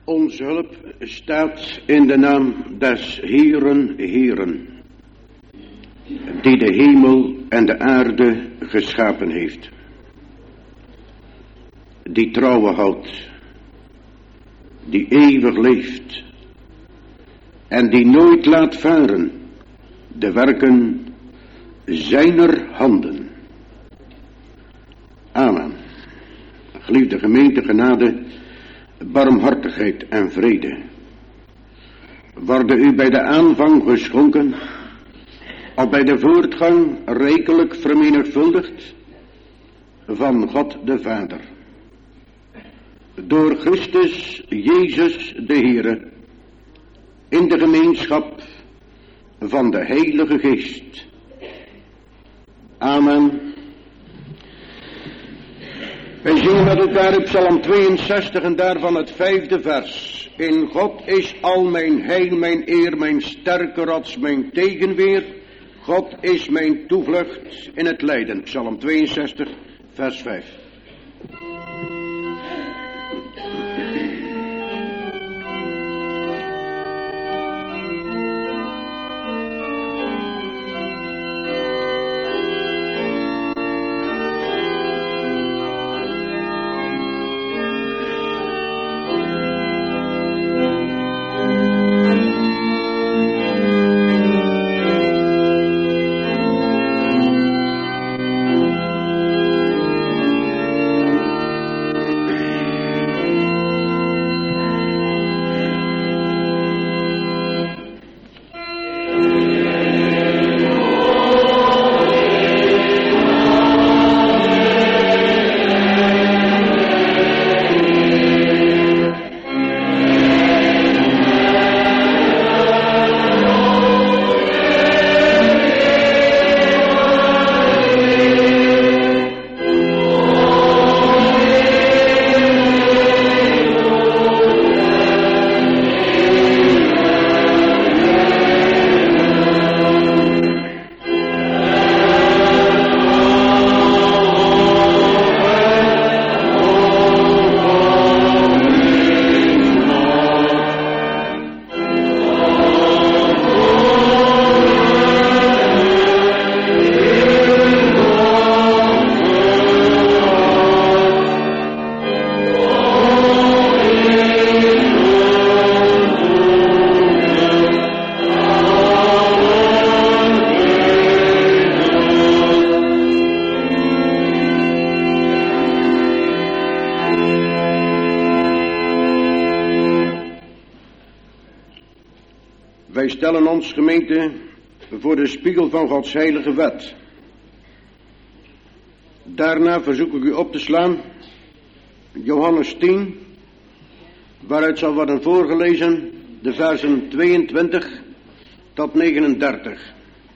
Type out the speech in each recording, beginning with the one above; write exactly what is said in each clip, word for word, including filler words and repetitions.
Onze hulp staat in de naam des Heeren, Heeren, die de hemel en de aarde geschapen heeft, die trouwe houdt, die eeuwig leeft en die nooit laat varen de werken zijner handen. Amen. Geliefde gemeente, genade, barmhartigheid en vrede worden u bij de aanvang geschonken, of bij de voortgang rijkelijk vermenigvuldigd van God de Vader, door Christus Jezus de Heere, in de gemeenschap van de Heilige Geest. Amen. Wij zingen met elkaar op Psalm tweeënzestig en daarvan het vijfde vers. In God is al mijn heil, mijn eer, mijn sterke rots, mijn tegenweer. God is mijn toevlucht in het lijden. Psalm tweeënzestig, vers vijf. Wij stellen ons, gemeente, voor de spiegel van Gods heilige wet. Daarna verzoek ik u op te slaan Johannes tien, waaruit zal worden voorgelezen de versen tweeëntwintig tot negenendertig.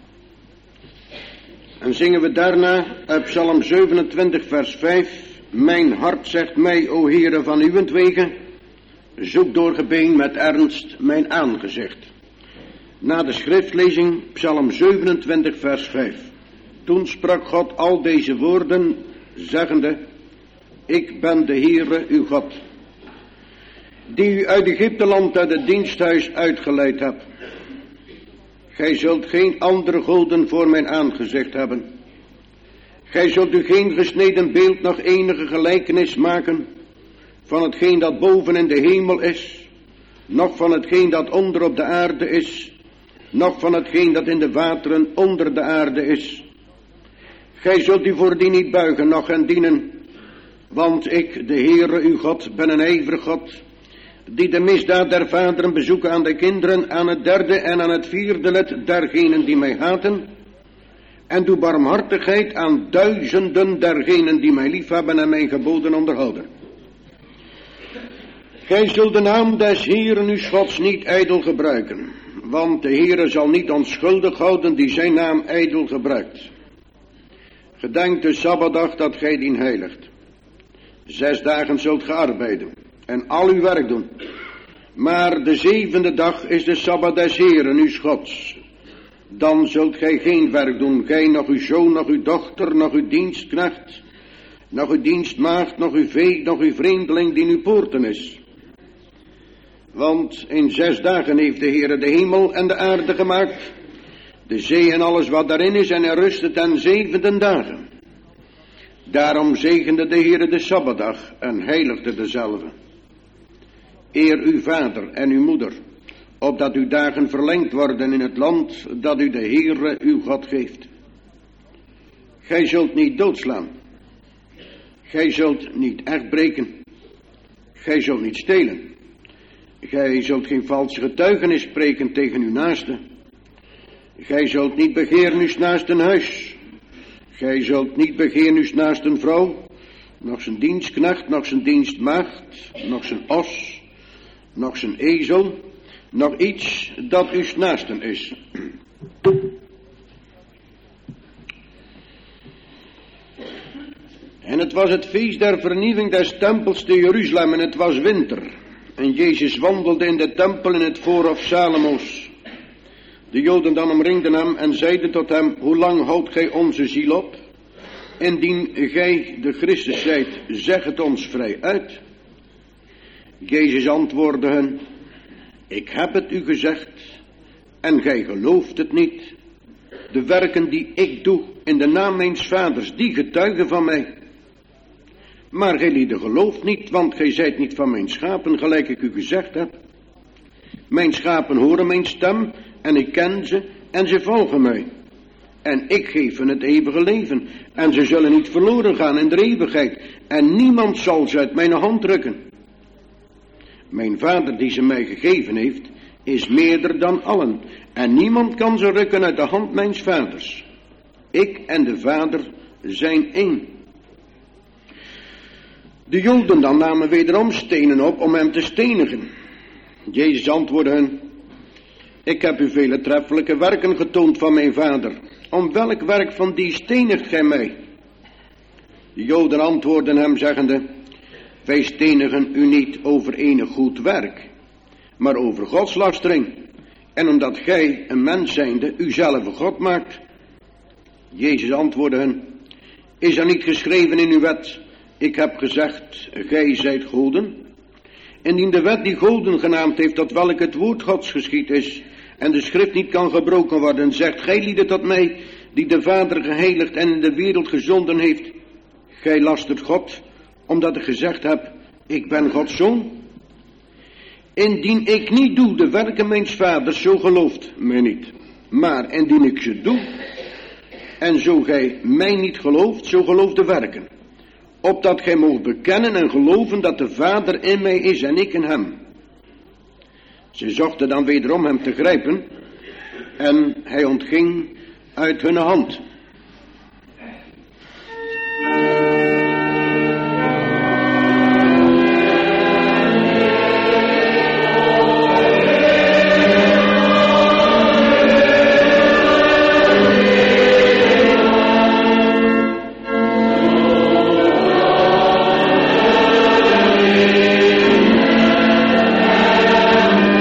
En zingen we daarna uit Psalm zevenentwintig vers vijf. Mijn hart zegt mij, o Heere, van uwentwege, zoek door gebeen met ernst mijn aangezicht. Na de schriftlezing Psalm zevenentwintig vers vijf. Toen sprak God al deze woorden, zeggende, ik ben de Heere uw God, die u uit Egypteland uit het diensthuis uitgeleid hebt. Gij zult geen andere goden voor mijn aangezicht hebben. Gij zult u geen gesneden beeld nog enige gelijkenis maken van hetgeen dat boven in de hemel is, noch van hetgeen dat onder op de aarde is, noch van hetgeen dat in de wateren onder de aarde is. Gij zult u voor die niet buigen, noch hen dienen, want ik, de Heere uw God, ben een ijverig God, die de misdaad der vaderen bezoeken aan de kinderen, aan het derde en aan het vierde lid dergenen die mij haten, en doe barmhartigheid aan duizenden dergenen die mij liefhebben en mijn geboden onderhouden. Gij zult de naam des Heeren uw Gods niet ijdel gebruiken, want de Heere zal niet onschuldig houden die zijn naam ijdel gebruikt. Gedenk de Sabbatdag dat gij dien heiligt. Zes dagen zult ge arbeiden en al uw werk doen. Maar de zevende dag is de Sabbat des Heeren uw Gods. Dan zult gij geen werk doen, gij, nog uw zoon, nog uw dochter, nog uw dienstknecht, nog uw dienstmaagd, nog uw vee, nog uw vreemdeling die in uw poorten is. Want in zes dagen heeft de Heere de hemel en de aarde gemaakt, de zee en alles wat daarin is, en hij rustte ten zevende dagen. Daarom zegende de Heere de Sabbatdag en heiligde dezelve. Eer uw vader en uw moeder, opdat uw dagen verlengd worden in het land dat u de Heere uw God geeft. Gij zult niet doodslaan. Gij zult niet echt breken. Gij zult niet stelen. Gij zult geen valse getuigenis spreken tegen uw naaste. Gij zult niet begeren uw naasten huis. Gij zult niet begeren uw naasten vrouw, nog zijn dienstknecht, nog zijn dienstmaagd, nog zijn os, nog zijn ezel, nog iets dat uw naasten is. En het was het feest der vernieuwing des tempels te Jeruzalem en het was winter. En Jezus wandelde in de tempel in het voorhof Salomo's. De Joden dan omringden hem en zeiden tot hem, hoe lang houdt gij onze ziel op? Indien gij de Christus zijt, zeg het ons vrij uit. Jezus antwoordde hen, ik heb het u gezegd en gij gelooft het niet. De werken die ik doe in de naam mijns vaders, die getuigen van mij. Maar gij lieden gelooft niet, want gij zijt niet van mijn schapen, gelijk ik u gezegd heb. Mijn schapen horen mijn stem en ik ken ze en ze volgen mij. En ik geef hen het eeuwige leven en ze zullen niet verloren gaan in de eeuwigheid. En niemand zal ze uit mijn hand rukken. Mijn vader die ze mij gegeven heeft, is meerder dan allen. En niemand kan ze rukken uit de hand mijns vaders. Ik en de vader zijn één. De Joden dan namen wederom stenen op om hem te stenigen. Jezus antwoordde hen, ik heb u vele treffelijke werken getoond van mijn vader. Om welk werk van die stenigt gij mij? De Joden antwoordden hem zeggende, wij stenigen u niet over enig goed werk, maar over godslastering. En omdat gij een mens zijnde uzelf God maakt. Jezus antwoordde hen, is er niet geschreven in uw wet, ik heb gezegd, gij zijt goden? Indien de wet die goden genaamd heeft, tot welk het woord Gods geschied is, en de schrift niet kan gebroken worden, zegt gij lieden tot mij, die de Vader geheiligd en in de wereld gezonden heeft, gij lastert God, omdat ik gezegd heb, ik ben Gods zoon? Indien ik niet doe de werken mijns vaders, zo gelooft mij niet. Maar indien ik ze doe, en zo gij mij niet gelooft, zo gelooft de werken. Opdat gij moogt bekennen en geloven dat de Vader in mij is en ik in hem. Ze zochten dan wederom hem te grijpen, en hij ontging uit hun hand.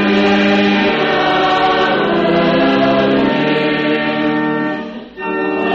Oh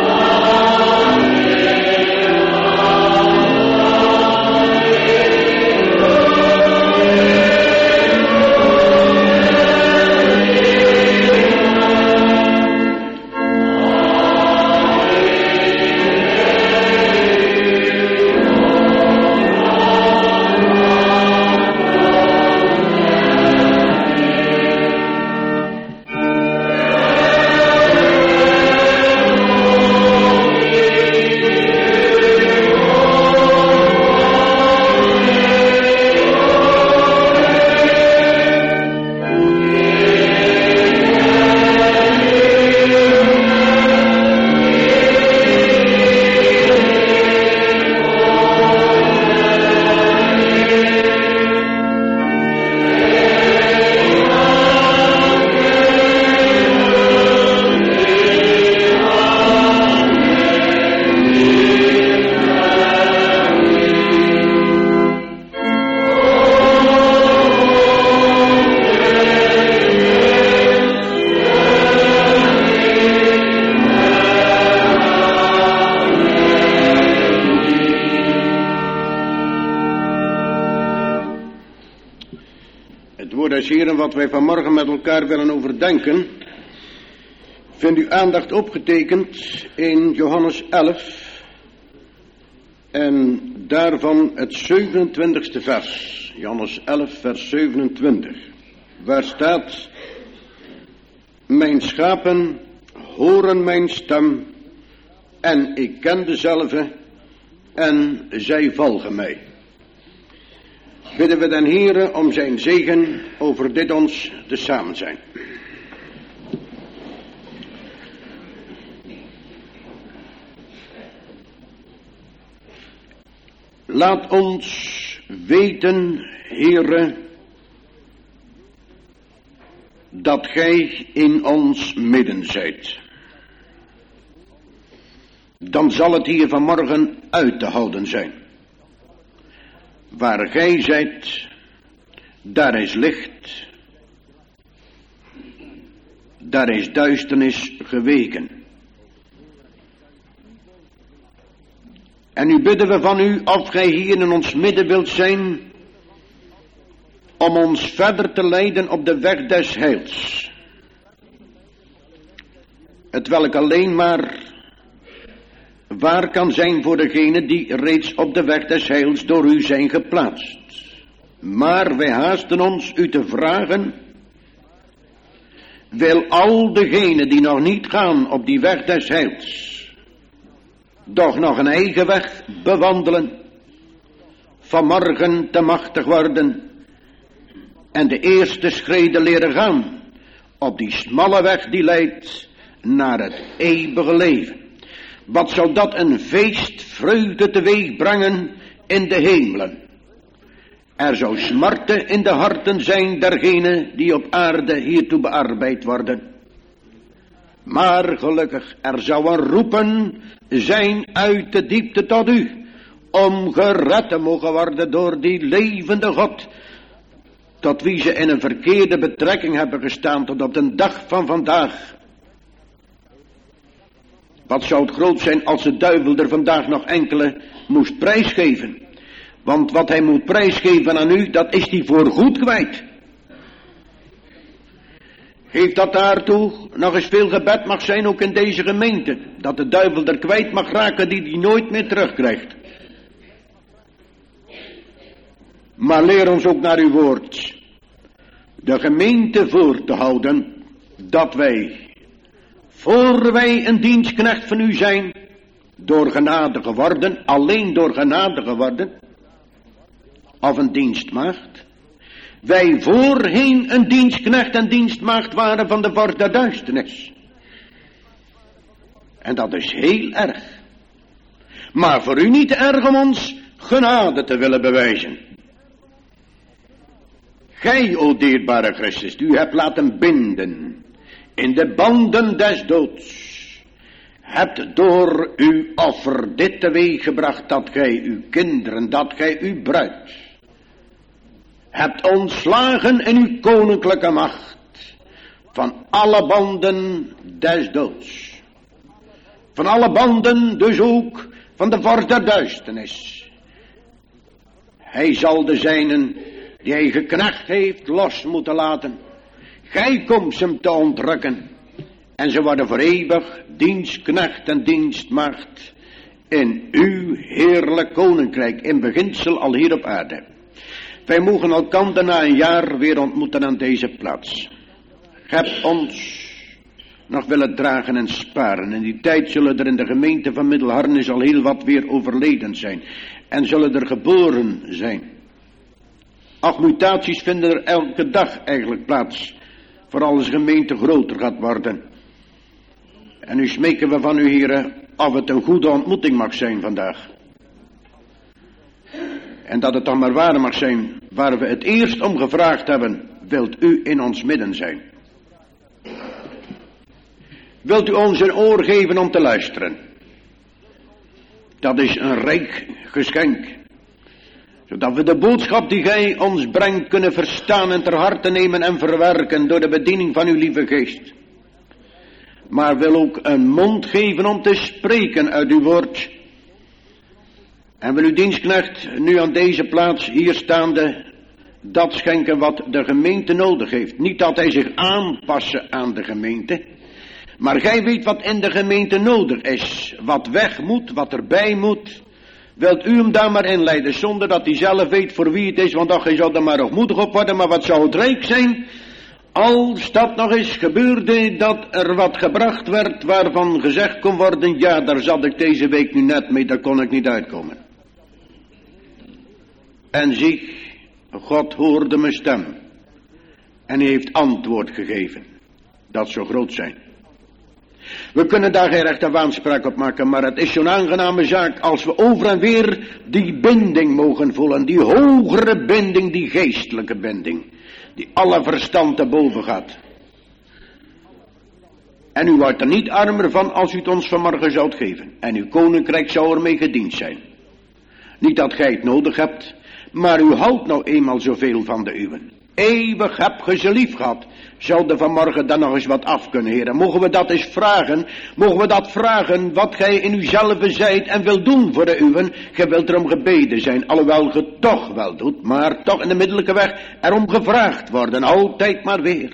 het woord des Heren wat wij vanmorgen met elkaar willen overdenken, vindt uw aandacht opgetekend in Johannes elf en daarvan het zevenentwintigste vers. Johannes elf vers zevenentwintig, waar staat: mijn schapen horen mijn stem en ik ken dezelve en zij volgen mij. Bidden we den Heere om zijn zegen over dit ons te samen zijn. Laat ons weten, Heere, dat gij in ons midden zijt. Dan zal het hier vanmorgen uit te houden zijn. Waar gij zijt, daar is licht, daar is duisternis geweken. En nu bidden we van u of gij hier in ons midden wilt zijn, om ons verder te leiden op de weg des heils. Het welk alleen maar waar kan zijn voor degenen die reeds op de weg des heils door u zijn geplaatst. Maar wij haasten ons u te vragen, wil al degenen die nog niet gaan op die weg des heils, doch nog een eigen weg bewandelen, vanmorgen te machtig worden en de eerste schreden leren gaan op die smalle weg die leidt naar het eeuwige leven. Wat zou dat een feest vreugde teweeg brengen in de hemelen. Er zou smarte in de harten zijn dergenen die op aarde hiertoe bearbeid worden. Maar gelukkig, er zou een roepen zijn uit de diepte tot u, om gered te mogen worden door die levende God, tot wie ze in een verkeerde betrekking hebben gestaan tot op de dag van vandaag. Wat zou het groot zijn als de duivel er vandaag nog enkele moest prijsgeven. Want wat hij moet prijsgeven aan u, dat is hij voorgoed kwijt. Geeft dat daartoe nog eens veel gebed mag zijn, ook in deze gemeente. Dat de duivel er kwijt mag raken die hij nooit meer terugkrijgt. Maar leer ons ook naar uw woord de gemeente voor te houden, dat wij, voor wij een dienstknecht van u zijn, door genade geworden, alleen door genade geworden, of een dienstmaagd, wij voorheen een dienstknecht en dienstmaagd waren van de vorst der duisternis. En dat is heel erg. Maar voor u niet erg om ons genade te willen bewijzen. Gij, o dierbare Christus, u hebt laten binden in de banden des doods, hebt door uw offer dit teweeg gebracht, dat gij uw kinderen, dat gij uw bruid, hebt ontslagen in uw koninklijke macht, van alle banden des doods. Van alle banden, dus ook van de vorst der duisternis. Hij zal de zijnen, die hij geknecht heeft, los moeten laten. Gij komt ze hem te ontrukken. En ze worden voor eeuwig dienstknecht en dienstmaagd in uw heerlijk koninkrijk, in beginsel al hier op aarde. Wij mogen elkander na een jaar weer ontmoeten aan deze plaats. Gij hebt ons nog willen dragen en sparen. In die tijd zullen er in de gemeente van Middelharnis al heel wat weer overleden zijn. En zullen er geboren zijn. Ach, mutaties vinden er elke dag eigenlijk plaats. Vooral als de gemeente groter gaat worden. En nu smeken we van u, heren, of het een goede ontmoeting mag zijn vandaag. En dat het dan maar waar mag zijn, waar we het eerst om gevraagd hebben, wilt u in ons midden zijn. Wilt u ons een oor geven om te luisteren. Dat is een rijk geschenk. Zodat we de boodschap die gij ons brengt kunnen verstaan en ter harte nemen en verwerken door de bediening van uw lieve geest. Maar wil ook een mond geven om te spreken uit uw woord. En wil uw dienstknecht nu aan deze plaats hier staande dat schenken wat de gemeente nodig heeft. Niet dat hij zich aanpassen aan de gemeente. Maar gij weet wat in de gemeente nodig is. Wat weg moet, wat erbij moet. Wilt u hem daar maar inleiden, zonder dat hij zelf weet voor wie het is. Want ach, hij zou er maar hoogmoedig op worden. Maar wat zou het rijk zijn, als dat nog eens gebeurde, dat er wat gebracht werd waarvan gezegd kon worden, ja, daar zat ik deze week nu net mee, daar kon ik niet uitkomen. En zie, God hoorde mijn stem. En hij heeft antwoord gegeven. Dat zou groot zijn. We kunnen daar geen rechte waanspraak op maken, maar het is zo'n aangename zaak als we over en weer die binding mogen voelen. Die hogere binding, die geestelijke binding. Die alle verstand te boven gaat. En u wordt er niet armer van als u het ons vanmorgen zoudt geven. En uw koninkrijk zou ermee gediend zijn. Niet dat gij het nodig hebt, maar u houdt nou eenmaal zoveel van de uwen. Eeuwig heb ge ze lief gehad. Zouden vanmorgen dan nog eens wat af kunnen, heren? Mogen we dat eens vragen? Mogen we dat vragen wat gij in uzelf zijt en wilt doen voor de uwen? Gij wilt erom gebeden zijn, alhoewel ge toch wel doet, maar toch in de middellijke weg erom gevraagd worden, altijd maar weer.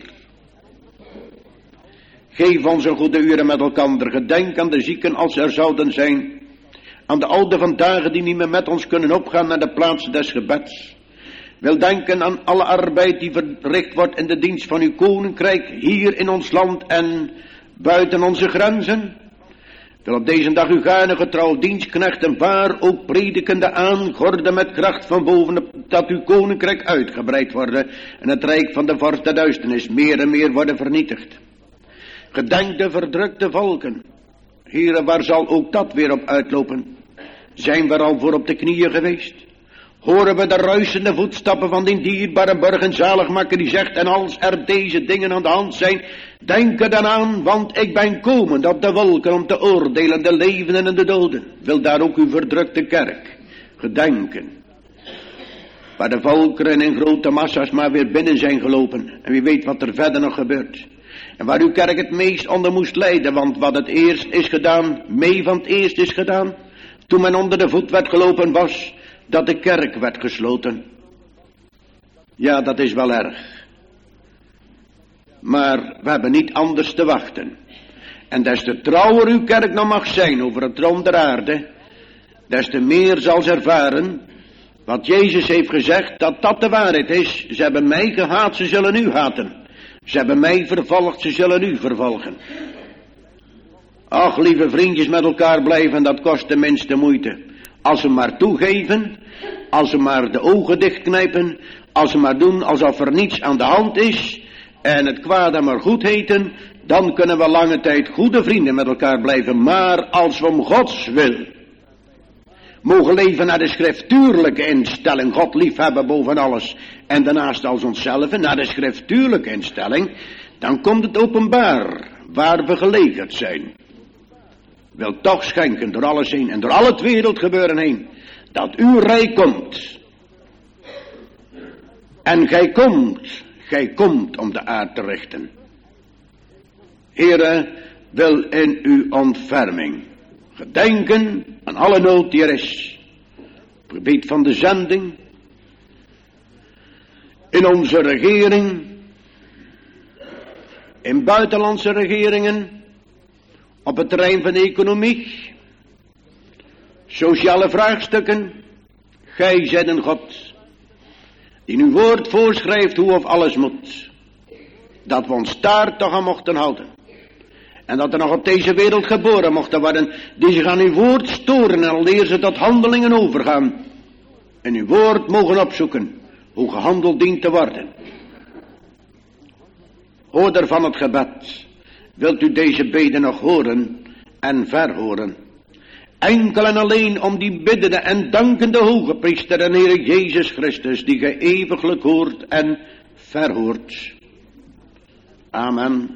Geef ons een goede uren met elkander, gedenk aan de zieken als er zouden zijn, aan de ouden vandaag die niet meer met ons kunnen opgaan naar de plaats des gebeds. Wil denken aan alle arbeid die verricht wordt in de dienst van uw koninkrijk, hier in ons land en buiten onze grenzen. Wil op deze dag uw gaarne getrouw dienstknechten waar ook predikende aangorden met kracht van boven, dat uw koninkrijk uitgebreid worden en het rijk van de vorst der duisternis meer en meer worden vernietigd. Gedenk de verdrukte volken. Heren, waar zal ook dat weer op uitlopen? Zijn we al voor op de knieën geweest? Horen we de ruisende voetstappen van die dierbare burg en zaligmaker die zegt, en als er deze dingen aan de hand zijn, denk er dan aan, want ik ben komend op de wolken om te oordelen de levenden en de doden. Wil daar ook uw verdrukte kerk gedenken. Waar de volkeren in grote massa's maar weer binnen zijn gelopen. En wie weet wat er verder nog gebeurt. En waar uw kerk het meest onder moest lijden, want wat het eerst is gedaan, mee van het eerst is gedaan, toen men onder de voet werd gelopen was, dat de kerk werd gesloten. Ja, dat is wel erg. Maar we hebben niet anders te wachten. En des te trouwer uw kerk nou mag zijn over het troon der aarde, des te meer zal ze ervaren wat Jezus heeft gezegd, dat dat de waarheid is. Ze hebben mij gehaat, ze zullen u haten. Ze hebben mij vervolgd, ze zullen u vervolgen. Ach, lieve vriendjes, met elkaar blijven, dat kost de minste moeite. Als ze maar toegeven, als ze maar de ogen dichtknijpen, als ze maar doen alsof er niets aan de hand is en het kwade maar goed heten, dan kunnen we lange tijd goede vrienden met elkaar blijven. Maar als we om Gods wil mogen leven naar de schriftuurlijke instelling, God liefhebben boven alles en daarnaast als onszelf, naar de schriftuurlijke instelling, dan komt het openbaar waar we gelegerd zijn. Wil toch schenken door alles heen en door al het wereldgebeuren heen, dat uw rijk komt. En gij komt, gij komt om de aarde te richten. Heere, wil in uw ontferming gedenken aan alle nood die er is. Op het gebied van de zending, in onze regering, in buitenlandse regeringen, op het terrein van de economie, sociale vraagstukken. Gij zijt een God die uw woord voorschrijft hoe of alles moet. Dat we ons daar toch aan mochten houden. En dat er nog op deze wereld geboren mochten worden die zich aan uw woord storen en alweer ze tot handelingen overgaan. En uw woord mogen opzoeken hoe gehandeld dient te worden. Hoorder van het gebed, wilt u deze beden nog horen en verhoren? Enkel en alleen om die biddende en dankende hoge priester en Heere Jezus Christus, die gij eeuwiglijk hoort en verhoort. Amen.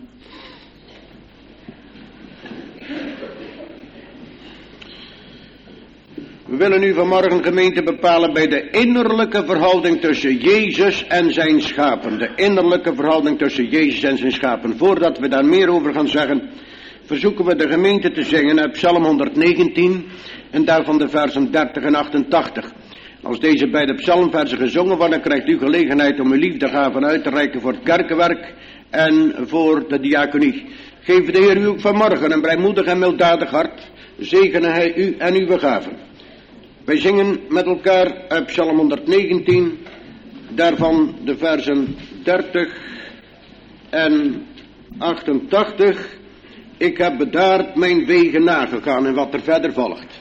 We willen nu vanmorgen, gemeente, bepalen bij de innerlijke verhouding tussen Jezus en zijn schapen. De innerlijke verhouding tussen Jezus en zijn schapen. Voordat we daar meer over gaan zeggen, verzoeken we de gemeente te zingen uit Psalm honderdzegentien en daarvan de versen dertig en achtentachtig. Als deze beide psalmversen gezongen worden, krijgt u gelegenheid om uw liefdegaven uit te reiken voor het kerkenwerk en voor de diaconie. Geef de Heer u ook vanmorgen een blijmoedig en milddadig hart. Zegene hij u en uw gaven. Wij zingen met elkaar uit Psalm honderdnegentien, daarvan de versen dertig en achtentachtig. Ik heb bedaard mijn wegen nagegaan en wat er verder volgt.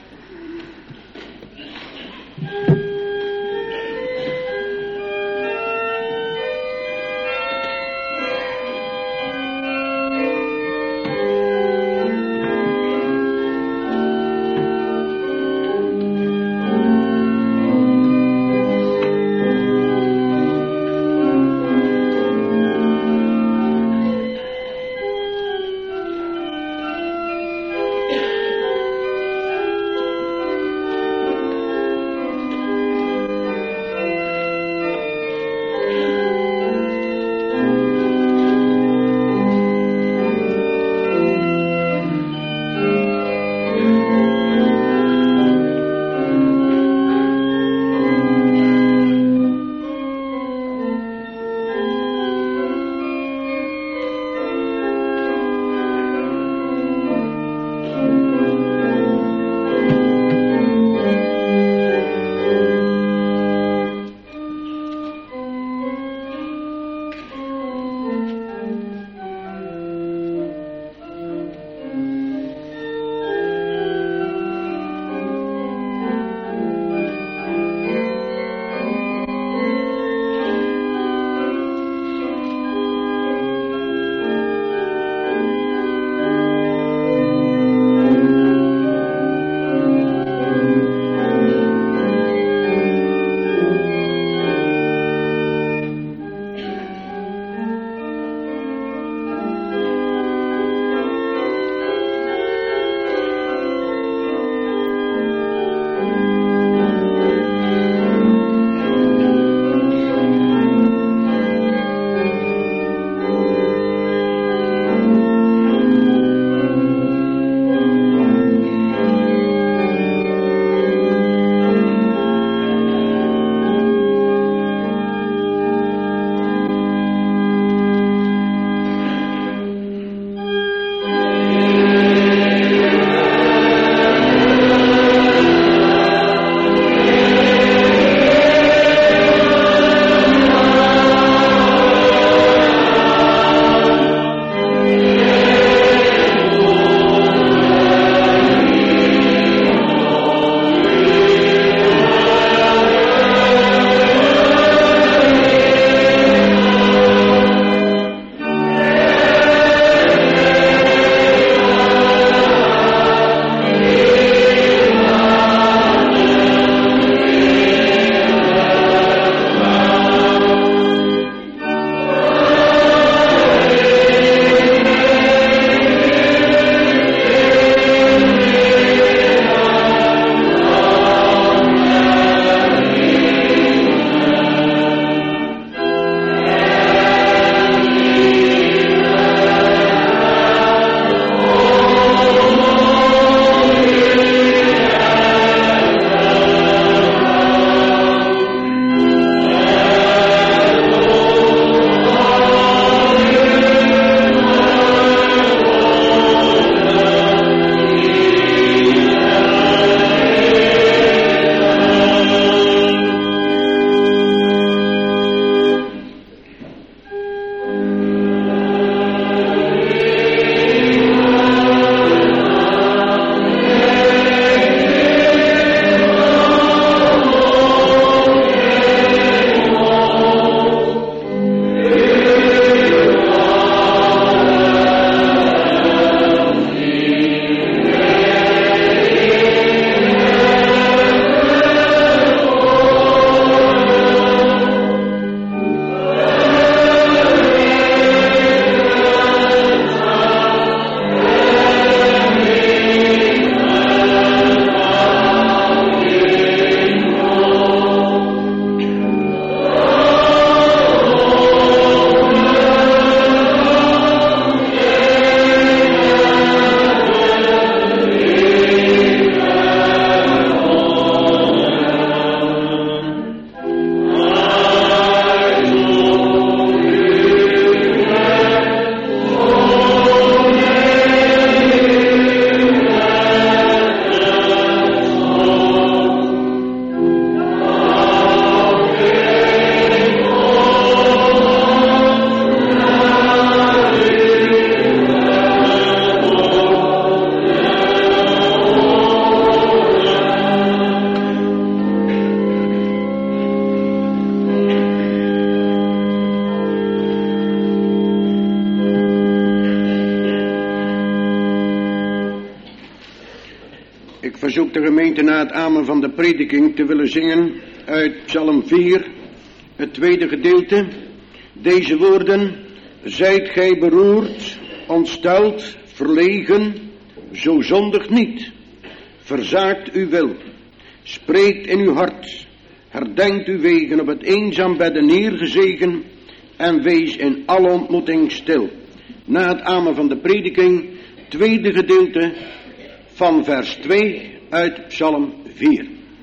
verzoek de gemeente na het amen van de prediking te willen zingen uit Psalm vier, het tweede gedeelte. Deze woorden: zijt gij beroerd, ontsteld, verlegen, zo zondigt niet. Verzaakt uw wil, spreekt in uw hart, herdenkt uw wegen op het eenzaam bedde neergezegen en wees in alle ontmoeting stil. Na het amen van de prediking, tweede gedeelte van vers twee uit Psalm vier.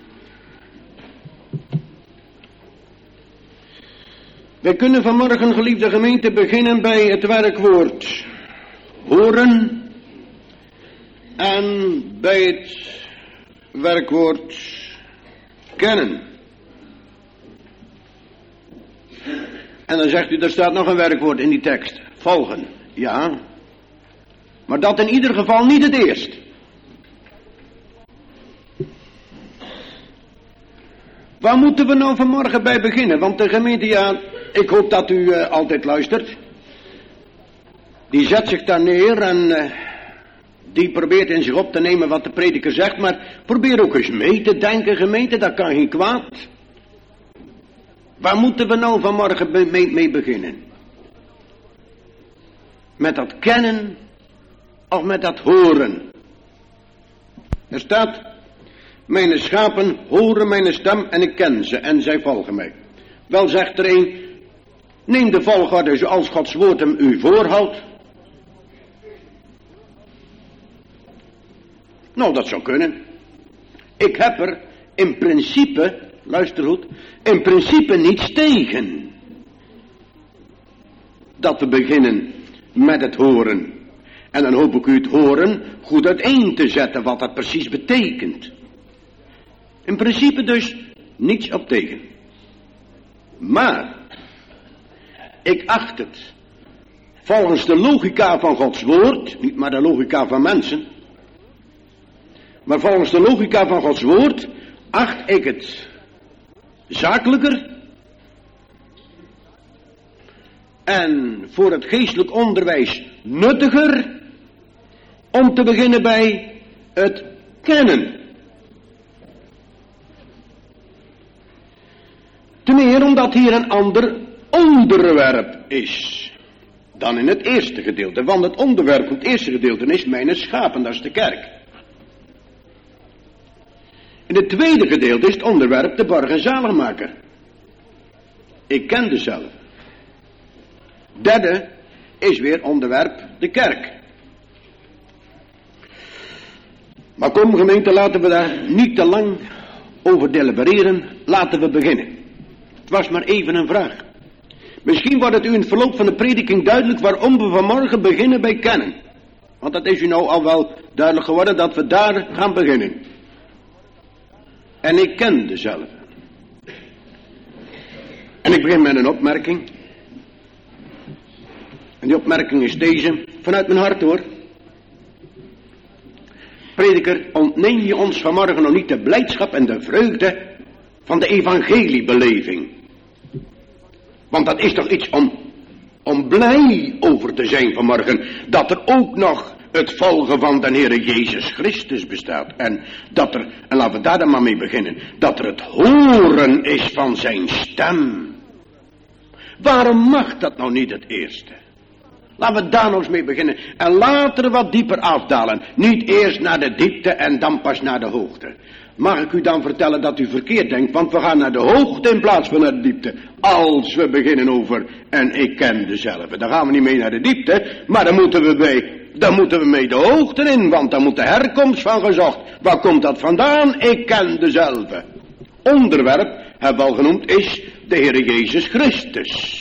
Wij kunnen vanmorgen, geliefde gemeente, beginnen bij het werkwoord horen en bij het werkwoord kennen. En dan zegt u, er staat nog een werkwoord in die tekst, volgen. Ja, maar dat in ieder geval niet het eerst. Waar moeten we nou vanmorgen bij beginnen? Want de gemeente, ja, ik hoop dat u uh, altijd luistert. Die zet zich daar neer en uh, die probeert in zich op te nemen wat de prediker zegt. Maar probeer ook eens mee te denken, gemeente, dat kan geen kwaad. Waar moeten we nou vanmorgen mee, mee, mee beginnen? Met dat kennen of met dat horen? Er staat: mijn schapen horen mijn stem en ik ken ze en zij volgen mij. Wel, zegt er een, neem de volgorde zoals Gods woord hem u voorhoudt. Nou, dat zou kunnen. Ik heb er in principe, luister goed, in principe niets tegen dat we beginnen met het horen. En dan hoop ik u het horen goed uiteen te zetten wat dat precies betekent. In principe dus niets op tegen. Maar ik acht het volgens de logica van Gods woord, niet maar de logica van mensen, maar volgens de logica van Gods woord acht ik het zakelijker en voor het geestelijk onderwijs nuttiger om te beginnen bij het kennen. Te meer omdat hier een ander onderwerp is dan in het eerste gedeelte. Want het onderwerp van het eerste gedeelte is mijn schapen, dat is de kerk. In het tweede gedeelte is het onderwerp de borg en zaligmaker. Ik ken dezelfde. Derde is weer onderwerp de kerk. Maar kom gemeente, laten we daar niet te lang over delibereren. Laten we beginnen. Het was maar even een vraag. Misschien wordt het u in het verloop van de prediking duidelijk waarom we vanmorgen beginnen bij kennen. Want dat is u nou al wel duidelijk geworden dat we daar gaan beginnen. En ik ken dezelfde. En ik begin met een opmerking. En die opmerking is deze, vanuit mijn hart hoor. Prediker, ontneem je ons vanmorgen nog niet de blijdschap en de vreugde van de evangeliebeleving. Want dat is toch iets om, om blij over te zijn vanmorgen. Dat er ook nog het volgen van de Heere Jezus Christus bestaat. En dat er, en laten we daar dan maar mee beginnen. Dat er het horen is van zijn stem. Waarom mag dat nou niet het eerste? Laten we daar nog eens mee beginnen. En later wat dieper afdalen. Niet eerst naar de diepte en dan pas naar de hoogte. Mag ik u dan vertellen dat u verkeerd denkt, want we gaan naar de hoogte in plaats van naar de diepte. Als we beginnen over, en ik ken dezelfde. Dan gaan we niet mee naar de diepte, maar dan moeten we bij, dan moeten we mee de hoogte in, want dan moet de herkomst van gezocht. Waar komt dat vandaan? Ik ken dezelfde. Onderwerp, hebben we al genoemd, is de Heere Jezus Christus.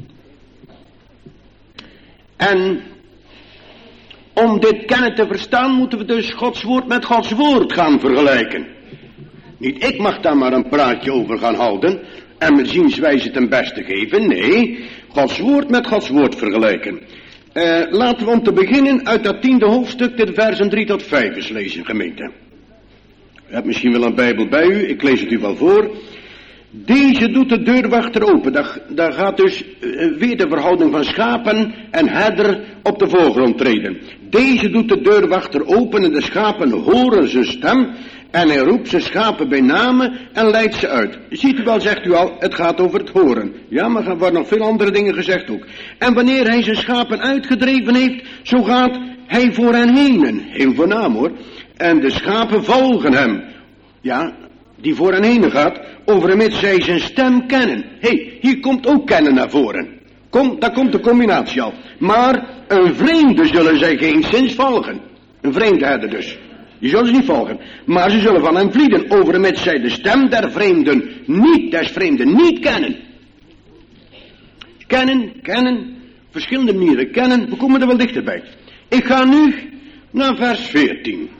En om dit kennen te verstaan, moeten we dus Gods woord met Gods woord gaan vergelijken. Niet ik mag daar maar een praatje over gaan houden en mijn zienswijze ten beste geven. Nee, Gods woord met Gods woord vergelijken. Uh, laten we om te beginnen uit dat tiende hoofdstuk de versen drie tot vijf eens lezen, gemeente. U hebt misschien wel een Bijbel bij u, ik lees het u wel voor. Deze doet de deurwachter open. Daar, daar gaat dus uh, weer de verhouding van schapen en herder op de voorgrond treden. Deze doet de deurwachter open en de schapen horen zijn stem En hij roept zijn schapen bij namen en leidt ze uit. Ziet u wel, zegt u al, het gaat over het horen. Ja, maar er worden nog veel andere dingen gezegd ook. En wanneer hij zijn schapen uitgedreven heeft, zo gaat hij voor hen heen. Heel voornaam hoor. En de schapen volgen hem. Ja, die voor hen heen gaat, overmits zij zijn stem kennen. Hé, hey, hier komt ook kennen naar voren. Kom, daar komt de combinatie al. Maar een vreemde zullen zij geen zins volgen. Een vreemde herder dus. Die zullen ze niet volgen. Maar ze zullen van hem vlieden, overmits zij de stem der vreemden niet, des vreemden niet kennen. Kennen, kennen, verschillende manieren kennen, we komen er wel dichterbij. Ik ga nu naar vers veertien.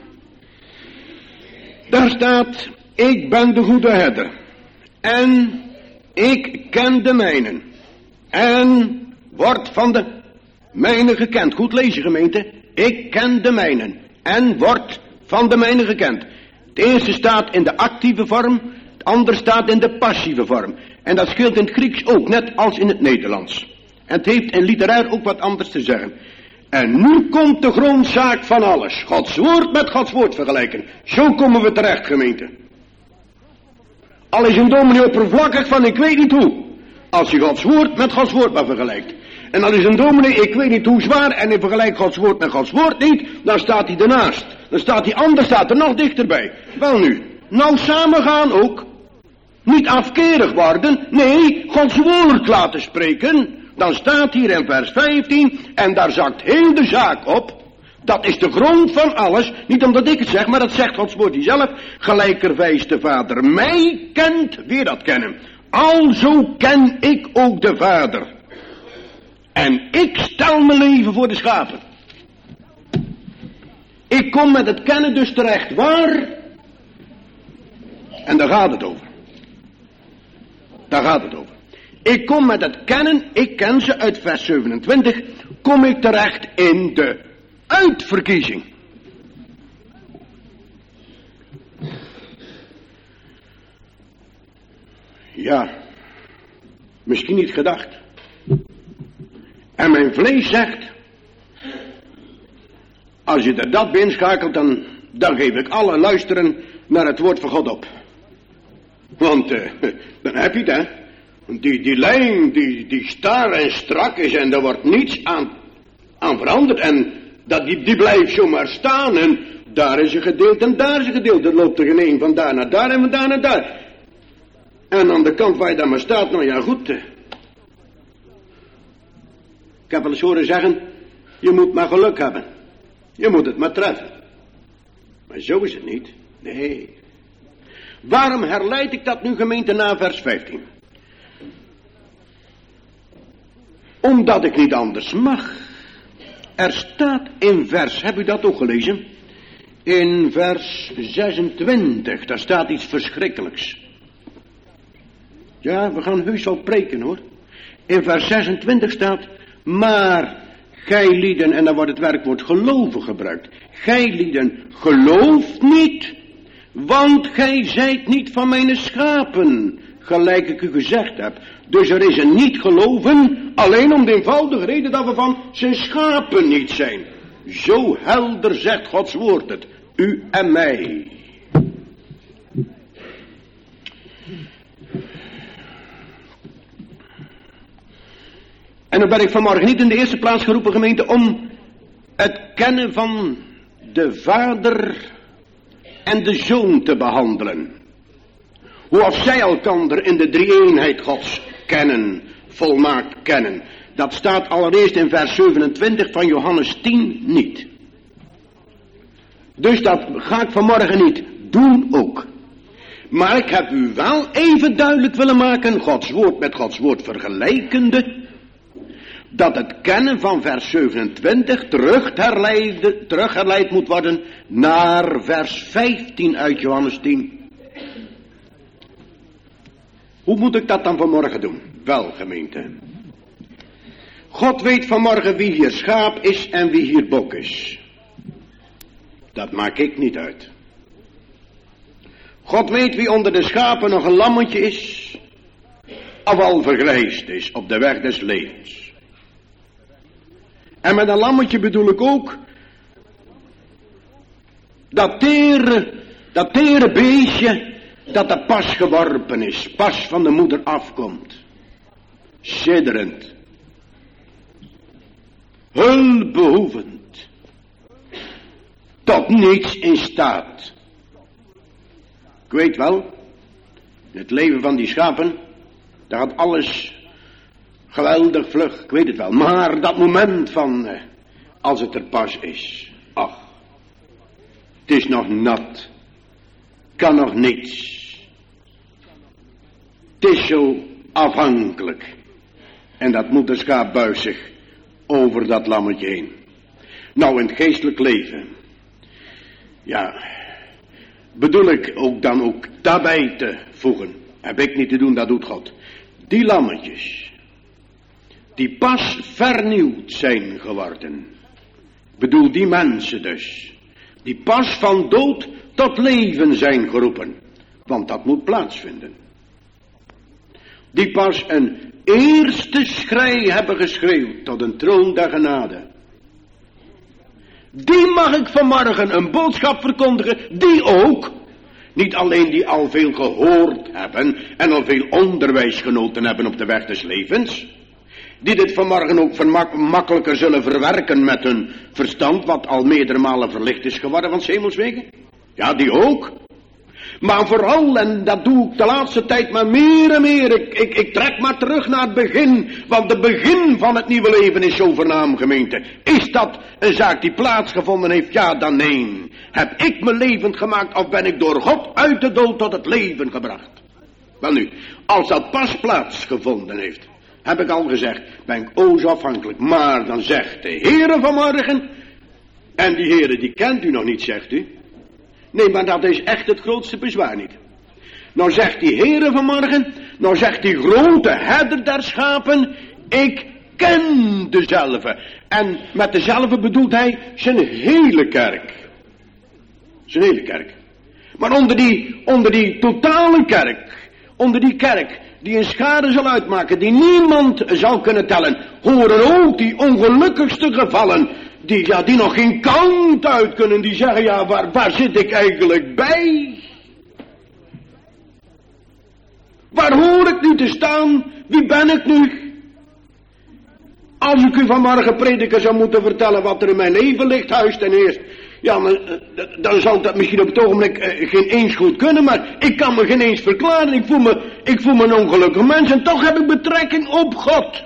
Daar staat, ik ben de goede herder. En ik ken de mijnen. En word van de mijnen gekend. Goed lezen, gemeente. Ik ken de mijnen. En word van de mijnen gekend. Het eerste staat in de actieve vorm. Het andere staat in de passieve vorm. En dat scheelt in het Grieks ook, net als in het Nederlands. En het heeft in literair ook wat anders te zeggen. En nu komt de grondzaak van alles. Gods woord met Gods woord vergelijken. Zo komen we terecht, gemeente. Al is een dominee oppervlakkig van ik weet niet hoe. Als je Gods woord met Gods woord maar vergelijkt. En dan is een dominee, ik weet niet hoe zwaar, en hij vergelijkt Gods woord met Gods woord niet, dan staat hij ernaast. Dan staat die ander, staat er nog dichterbij. Wel nu, nou samengaan ook. Niet afkerig worden, nee, Gods woord laten spreken. Dan staat hier in vers vijftien, en daar zakt heel de zaak op. Dat is de grond van alles, niet omdat ik het zeg, maar dat zegt Gods woord zelf. Gelijkerwijs de Vader mij kent, weer dat kennen. Alzo ken ik ook de Vader. En ik stel mijn leven voor de schapen. Ik kom met het kennen dus terecht. Waar? En daar gaat het over. Daar gaat het over. Ik kom met het kennen, ik ken ze uit vers zevenentwintig, kom ik terecht in de uitverkiezing. Ja, misschien niet gedacht. En mijn vlees zegt, als je er dat bij inschakelt, dan, dan geef ik alle luisteren naar het woord van God op. Want uh, dan heb je het, hè. Die, die lijn, die, die staar en strak is en daar wordt niets aan, aan veranderd. En dat, die, die blijft zomaar staan en daar is een gedeelte en daar is een gedeelte. Er loopt er geen een van daar naar daar en van daar naar daar. En aan de kant waar je dan maar staat, nou ja goed. Uh, ik heb wel eens horen zeggen, je moet maar geluk hebben. Je moet het maar treffen. Maar zo is het niet. Nee. Waarom herleid ik dat nu, gemeente, na vers vijftien? Omdat ik niet anders mag. Er staat in vers, heb u dat ook gelezen? In vers zesentwintig, daar staat iets verschrikkelijks. Ja, we gaan heus wel preken hoor. In vers zesentwintig staat, maar gij lieden, en dan wordt het werkwoord geloven gebruikt. Gij lieden, gelooft niet, want gij zijt niet van mijn schapen, gelijk ik u gezegd heb. Dus er is een niet geloven, alleen om de eenvoudige reden dat we van zijn schapen niet zijn. Zo helder zegt Gods woord het, u en mij. En dan ben ik vanmorgen niet in de eerste plaats geroepen, gemeente, om het kennen van de Vader en de Zoon te behandelen. Hoe of zij elkander in de drie-eenheid Gods kennen, volmaakt kennen. Dat staat allereerst in vers zevenentwintig van Johannes tien niet. Dus dat ga ik vanmorgen niet doen ook. Maar ik heb u wel even duidelijk willen maken, Gods woord met Gods woord vergelijkende, dat het kennen van vers zevenentwintig terug herleid, terug herleid moet worden naar vers vijftien uit Johannes tien. Hoe moet ik dat dan vanmorgen doen? Wel, gemeente. God weet vanmorgen wie hier schaap is en wie hier bok is. Dat maak ik niet uit. God weet wie onder de schapen nog een lammetje is, of al vergrijsd is op de weg des levens. En met een lammetje bedoel ik ook dat tere, Dat tere beestje dat er pas geworpen is, pas van de moeder afkomt. Sidderend. Hulpbehoevend. Tot niets in staat. Ik weet wel, in het leven van die schapen, daar gaat alles geweldig vlug, ik weet het wel. Maar dat moment van, eh, als het er pas is, ach, het is nog nat, kan nog niets. Het is zo afhankelijk. En dat moederschaap buigt zich over dat lammetje heen. Nou, in het geestelijk leven, ja, bedoel ik ook dan ook daarbij te voegen. Heb ik niet te doen, dat doet God. Die lammetjes, die pas vernieuwd zijn geworden. Bedoel die mensen dus. Die pas van dood tot leven zijn geroepen. Want dat moet plaatsvinden. Die pas een eerste schrei hebben geschreeuwd tot een troon der genade. Die mag ik vanmorgen een boodschap verkondigen, die ook, niet alleen die al veel gehoord hebben en al veel onderwijs genoten hebben op de weg des levens, die dit vanmorgen ook vermak- makkelijker zullen verwerken met hun verstand, wat al meerdere malen verlicht is geworden van 's hemels wegen. Ja, die ook. Maar vooral, en dat doe ik de laatste tijd maar meer en meer, ik, ik, ik trek maar terug naar het begin, want het begin van het nieuwe leven is zo voornaam, gemeente. Is dat een zaak die plaatsgevonden heeft? Ja, dan nee. Heb ik me levend gemaakt of ben ik door God uit de dood tot het leven gebracht? Wel nu, als dat pas plaatsgevonden heeft, heb ik al gezegd, ben ik o zo afhankelijk. Maar dan zegt de Heere vanmorgen, en die Heere die kent u nog niet, zegt u. Nee, maar dat is echt het grootste bezwaar niet. Nou zegt die Heere vanmorgen, nou zegt die grote herder der schapen, ik ken dezelfde. En met dezelfde bedoelt hij zijn hele kerk. Zijn hele kerk. Maar onder die, onder die totale kerk, onder die kerk die een schade zal uitmaken, die niemand zal kunnen tellen, horen ook die ongelukkigste gevallen, die, ja, die nog geen kant uit kunnen, die zeggen, ja, waar, waar zit ik eigenlijk bij? Waar hoor ik nu te staan? Wie ben ik nu? Als ik u vanmorgen prediker zou moeten vertellen wat er in mijn leven ligt, huis ten eerste, ja, maar, dan zou dat misschien op het ogenblik uh, geen eens goed kunnen, maar ik kan me geen eens verklaren. Ik voel me, ik voel me een ongelukkig mens en toch heb ik betrekking op God.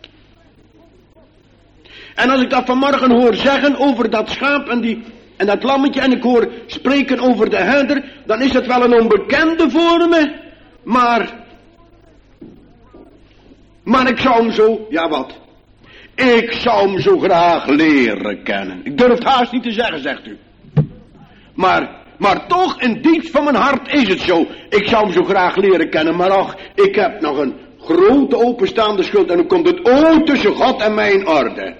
En als ik dat vanmorgen hoor zeggen over dat schaap en, die, en dat lammetje, en ik hoor spreken over de herder, dan is het wel een onbekende voor me, maar, maar ik zou hem zo, ja wat, ik zou hem zo graag leren kennen. Ik durf het haast niet te zeggen, zegt u. Maar, maar toch in diep van mijn hart is het zo, ik zou hem zo graag leren kennen, maar ach, ik heb nog een grote openstaande schuld en dan komt het ooit tussen God en mij in orde.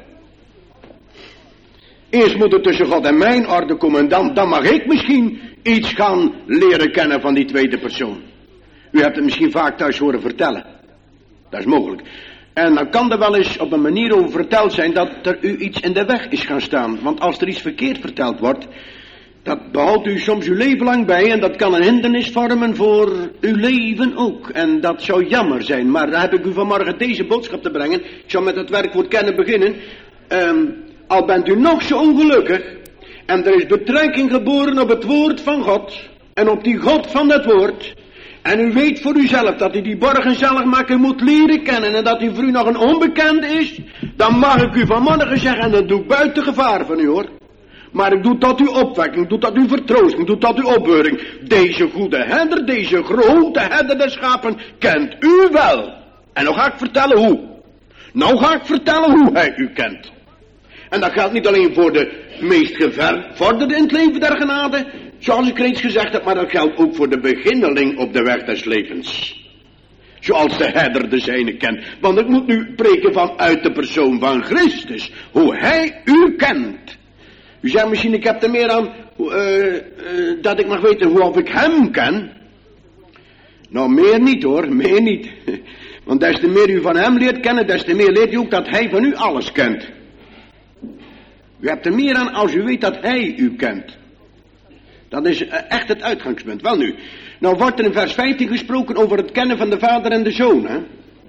Eerst moet het tussen God en mijn orde komen en dan, dan mag ik misschien iets gaan leren kennen van die tweede persoon. U hebt het misschien vaak thuis horen vertellen. Dat is mogelijk. En dan kan er wel eens op een manier over verteld zijn dat er u iets in de weg is gaan staan. Want als er iets verkeerd verteld wordt, dat behoudt u soms uw leven lang bij en dat kan een hindernis vormen voor uw leven ook. En dat zou jammer zijn, maar dan heb ik u vanmorgen deze boodschap te brengen. Ik zal met het werkwoord kennen beginnen. Um, al bent u nog zo ongelukkig en er is betrekking geboren op het woord van God en op die God van het woord. En u weet voor uzelf dat u die borg en zaligmaker moet leren kennen en dat u voor u nog een onbekende is. Dan mag ik u vanmorgen zeggen, en dat doe ik buiten gevaar van u hoor. Maar ik doe tot uw opwekking, ik doe tot uw vertroosting, ik doe tot uw opbeuring. Deze goede herder, deze grote herder der schapen, kent u wel. En nou ga ik vertellen hoe. Nou ga ik vertellen hoe hij u kent. En dat geldt niet alleen voor de meest gevorderde in het leven der genade, zoals ik reeds gezegd heb, maar dat geldt ook voor de beginneling op de weg des levens. Zoals de herder de zijne kent. Want ik moet nu spreken vanuit de persoon van Christus, hoe hij u kent. U zegt misschien, ik heb er meer aan, uh, uh, dat ik mag weten hoe of ik hem ken. Nou, meer niet hoor, meer niet. Want des te meer u van hem leert kennen, des te meer leert u ook dat hij van u alles kent. U hebt er meer aan als u weet dat hij u kent. Dat is uh, echt het uitgangspunt. Wel nu, nou wordt er in vers vijftien gesproken over het kennen van de Vader en de Zoon. Hè?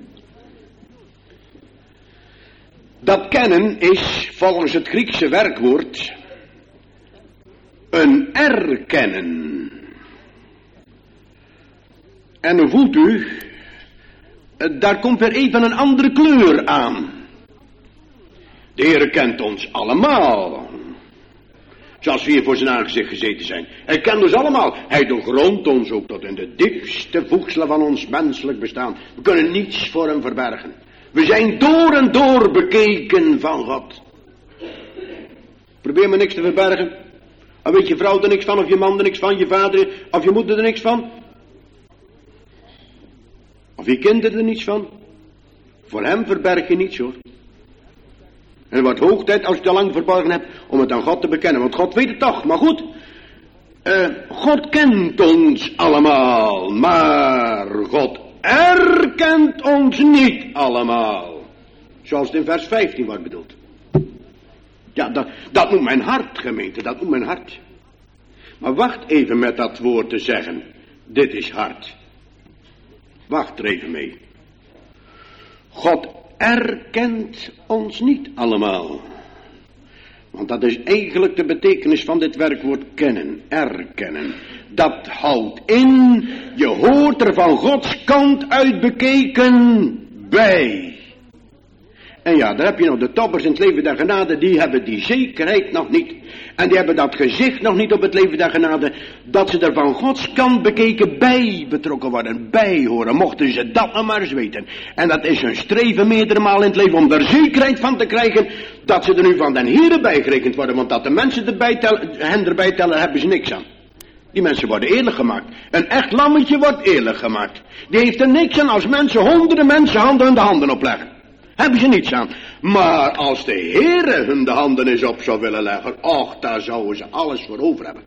Dat kennen is volgens het Griekse werkwoord een erkennen. En dan voelt u, daar komt weer even een andere kleur aan. De Heer kent ons allemaal. Zoals we hier voor zijn aangezicht gezeten zijn. Hij kent ons allemaal. Hij doorgrondt ons ook tot in de diepste voegselen van ons menselijk bestaan. We kunnen niets voor hem verbergen. We zijn door en door bekeken van God. Probeer maar niks te verbergen. Dan weet je vrouw er niks van, of je man er niks van, je vader of je moeder er niks van. Of je kinderen er niets van. Voor hem verberg je niets hoor. En het wordt hoog tijd, als je het al lang verborgen hebt, om het aan God te bekennen. Want God weet het toch, maar goed. Uh, God kent ons allemaal, maar God erkent ons niet allemaal. Zoals het in vers vijftien wordt bedoeld. Ja, dat, dat moet mijn hart, gemeente, dat moet mijn hart. Maar wacht even met dat woord te zeggen. Dit is hart. Wacht er even mee. God erkent ons niet allemaal. Want dat is eigenlijk de betekenis van dit werkwoord kennen, erkennen. Dat houdt in, je hoort er van Gods kant uit bekeken bij. En ja, daar heb je nog de toppers in het leven der genade, die hebben die zekerheid nog niet. En die hebben dat gezicht nog niet op het leven der genade, dat ze er van Gods kant bekeken bij betrokken worden, bij horen. Mochten ze dat nou maar eens weten. En dat is hun streven meerdere malen in het leven om er zekerheid van te krijgen, dat ze er nu van den Heere bijgerekend worden. Want dat de mensen erbij tellen, hen erbij tellen, hebben ze niks aan. Die mensen worden eerlijk gemaakt. Een echt lammetje wordt eerlijk gemaakt. Die heeft er niks aan als mensen, honderden mensen handen hun de handen opleggen. Hebben ze niets aan. Maar als de Heere hun de handen eens op zou willen leggen, och, daar zouden ze alles voor over hebben.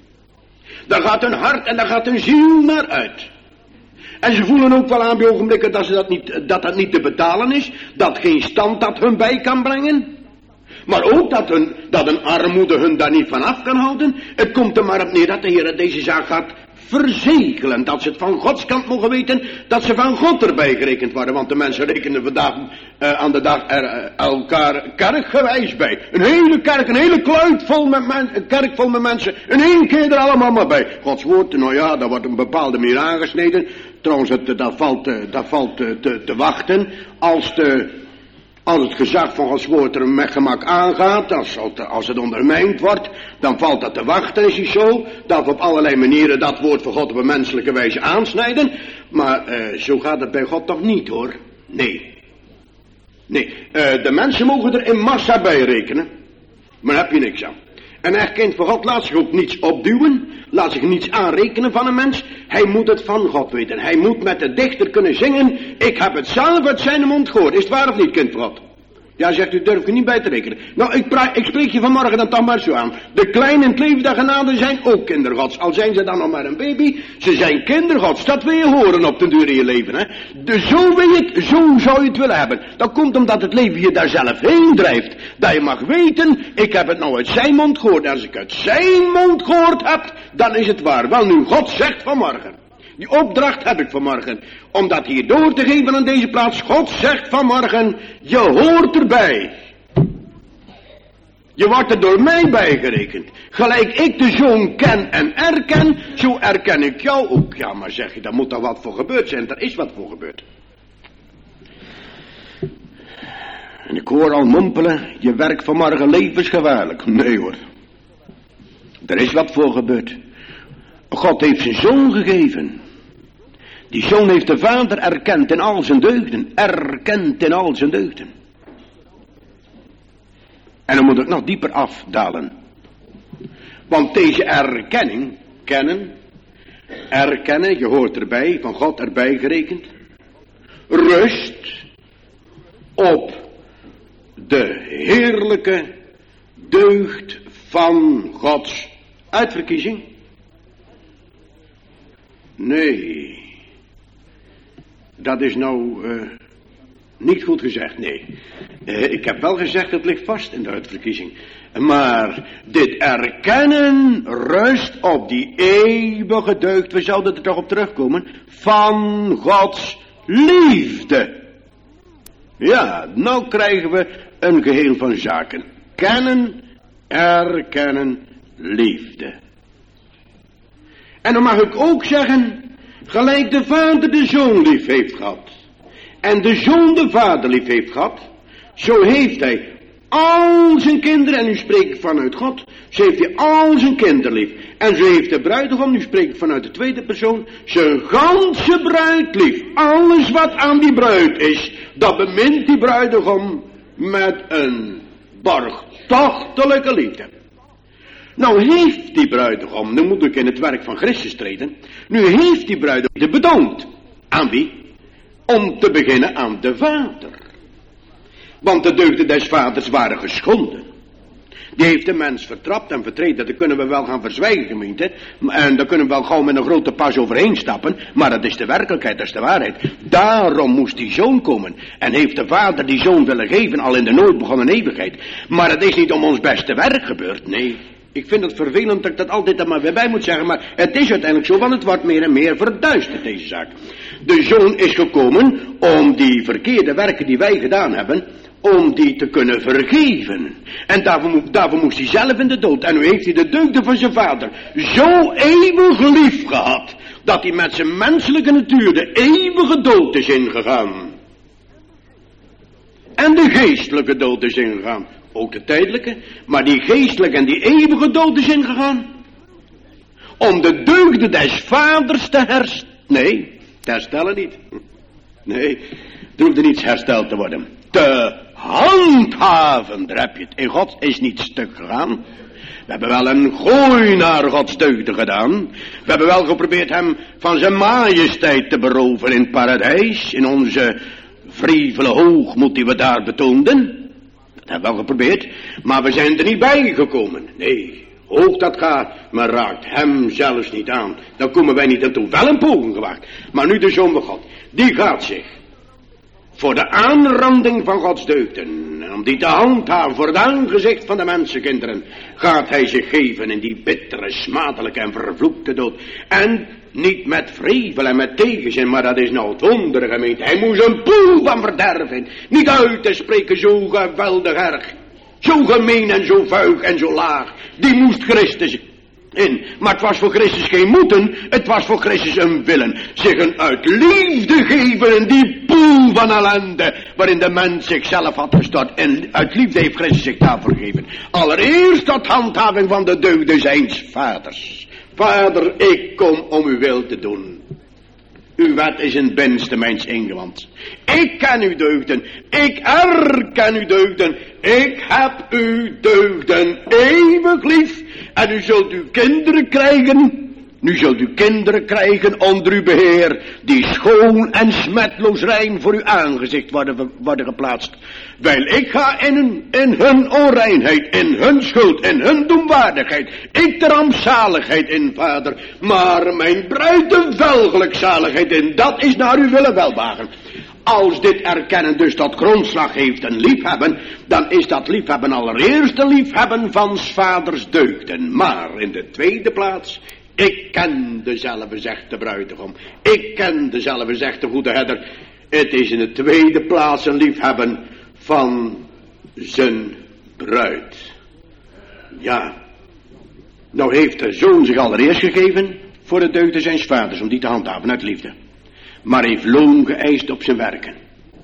Daar gaat hun hart en daar gaat hun ziel naar uit. En ze voelen ook wel aan bij ogenblikken dat, ze dat, niet, dat dat niet te betalen is. Dat geen stand dat hun bij kan brengen. Maar ook dat, hun, dat een armoede hun daar niet van af kan houden. Het komt er maar op neer dat de Heer deze zaak gaat verzegelen. Dat ze het van Gods kant mogen weten. Dat ze van God erbij gerekend worden. Want de mensen rekenen vandaag uh, aan de dag er, uh, elkaar kerkgewijs bij. Een hele kerk, een hele kluit vol met mensen. Een kerk vol met mensen. In één keer er allemaal maar bij. Gods woord, nou ja, daar wordt een bepaalde manier aangesneden. Trouwens, het, dat valt, uh, dat valt uh, te, te wachten. Als de... Als het gezag van Gods woord er met gemak aangaat, als, als het ondermijnd wordt, dan valt dat te wachten, is het zo, dat we op allerlei manieren dat woord van God op een menselijke wijze aansnijden. Maar uh, zo gaat het bij God toch niet hoor. Nee. Nee, uh, de mensen mogen er in massa bij rekenen, maar daar heb je niks aan. En echt kind van God laat zich ook niets opduwen, laat zich niets aanrekenen van een mens. Hij moet het van God weten. Hij moet met de dichter kunnen zingen, ik heb het zelf uit zijn mond gehoord. Is het waar of niet, kind van God? Ja, zegt u, durf ik er niet bij te rekenen. Nou, ik, pra- ik spreek je vanmorgen dan toch maar zo aan. De kleinen in het leven der genade zijn ook kindergods. Al zijn ze dan nog maar een baby, ze zijn kindergods. Dat wil je horen op den duur in je leven, hè. Dus zo wil je het, zo zou je het willen hebben. Dat komt omdat het leven je daar zelf heen drijft. Dat je mag weten, ik heb het nou uit zijn mond gehoord. Als ik uit zijn mond gehoord heb, dan is het waar. Wel nu, God zegt vanmorgen. Die opdracht heb ik vanmorgen. Om dat hier door te geven aan deze plaats. God zegt vanmorgen, je hoort erbij. Je wordt er door mij bijgerekend. Gelijk ik de zoon ken en erken, zo erken ik jou ook. Ja, maar zeg je, daar moet toch wat voor gebeurd zijn. Er is wat voor gebeurd. En ik hoor al mompelen, je werk vanmorgen levensgevaarlijk. Nee hoor. Er is wat voor gebeurd. God heeft zijn zoon gegeven. Die zoon heeft de vader erkend in al zijn deugden. Erkend in al zijn deugden. En dan moet ik nog dieper afdalen. Want deze erkenning, kennen, erkennen, je hoort erbij, van God erbij gerekend. Rust op de heerlijke deugd van Gods uitverkiezing. Nee, dat is nou uh, niet goed gezegd, nee. Uh, ik heb wel gezegd, het ligt vast in de uitverkiezing. Maar dit erkennen rust op die eeuwige deugd, we zouden er toch op terugkomen, van Gods liefde. Ja, nou krijgen we een geheel van zaken. Kennen, erkennen, liefde. En dan mag ik ook zeggen, gelijk de vader de zoon lief heeft gehad. En de zoon de vader lief heeft gehad. Zo heeft hij al zijn kinderen, en nu spreek ik vanuit God. Zo heeft hij al zijn kinderen lief. En zo heeft de bruidegom, nu spreek ik vanuit de tweede persoon, zijn ganse bruid lief. Alles wat aan die bruid is, dat bemint die bruidegom met een borgtochtelijke liefde. Nou heeft die bruidegom, nu moet ik in het werk van Christus treden, nu heeft die bruidegom bedankt. Aan wie? Om te beginnen aan de vader. Want de deugden des vaders waren geschonden. Die heeft de mens vertrapt en vertreden. Dat kunnen we wel gaan verzwijgen, gemeente. En daar kunnen we wel gauw met een grote pas overheen stappen. Maar dat is de werkelijkheid, dat is de waarheid. Daarom moest die zoon komen. En heeft de vader die zoon willen geven, al in de nooit begonnen eeuwigheid. Maar het is niet om ons beste werk gebeurd, nee. Ik vind het vervelend dat ik dat altijd er maar weer bij moet zeggen. Maar het is uiteindelijk zo, want het wordt meer en meer verduisterd, deze zaak. De zoon is gekomen om die verkeerde werken die wij gedaan hebben, om die te kunnen vergeven. En daarvoor, daarvoor moest hij zelf in de dood. En nu heeft hij de deugden van zijn vader zo eeuwig lief gehad, dat hij met zijn menselijke natuur de eeuwige dood is ingegaan. En de geestelijke dood is ingegaan. Ook de tijdelijke, maar die geestelijke en die eeuwige dood is ingegaan. Om de deugden des vaders te herstellen. Nee, te herstellen niet. Nee, er hoeft er niets hersteld te worden. Te handhaven, daar heb je het. In God is niet stuk gegaan. We hebben wel een gooi naar Gods deugden gedaan. We hebben wel geprobeerd hem van zijn majesteit te beroven in het paradijs. In onze wrevele hoogmoed die we daar betoonden. Dat hebben we wel geprobeerd. Maar we zijn er niet bij gekomen. Nee, hoog dat gaat, maar raakt hem zelfs niet aan. Dan komen wij niet naartoe. Wel een poging gewaagd. Maar nu de Zoon van God, die gaat zich voor de aanranding van Gods deugden, om die te handhaven voor het aangezicht van de mensenkinderen, gaat hij zich geven in die bittere, smadelijke en vervloekte dood. En niet met vrevel en met tegenzin, maar dat is nou het wondere, gemeente. Hij moest een poel van verderven, niet uit te spreken, zo geweldig erg, zo gemeen en zo vuig en zo laag. Die moest Christus in. Maar het was voor Christus geen moeten, het was voor Christus een willen. Zich een uit liefde geven in die poel van ellende, waarin de mens zichzelf had gestort. En uit liefde heeft Christus zich daarvoor gegeven. Allereerst tot handhaving van de deugden zijns vaders. Vader, ik kom om uw wil te doen. Uw wet is in het binnenste mijns ingewand. Ik ken uw deugden. Ik erken uw deugden. Ik heb uw deugden eeuwig lief. En u zult uw kinderen krijgen. Nu zult u kinderen krijgen onder uw beheer, die schoon en smetloos rein voor uw aangezicht worden, worden geplaatst. Wel, ik ga in hun, in hun onreinheid, in hun schuld, in hun doemwaardigheid, ik de rampzaligheid in, Vader, maar mijn bruid de welgelukzaligheid in, dat is naar uw willen welwagen. Als dit erkennen dus tot grondslag heeft een liefhebben, dan is dat liefhebben allereerst een liefhebben van 's vaders deugden. Maar in de tweede plaats, ik ken dezelfde, zegt de bruidegom. Ik ken dezelfde, zegt de goede herder. Het is in de tweede plaats een liefhebben van zijn bruid. Ja, nou heeft de zoon zich allereerst gegeven voor de deugden zijns vaders, om die te handhaven uit liefde. Maar heeft loon geëist op zijn werken.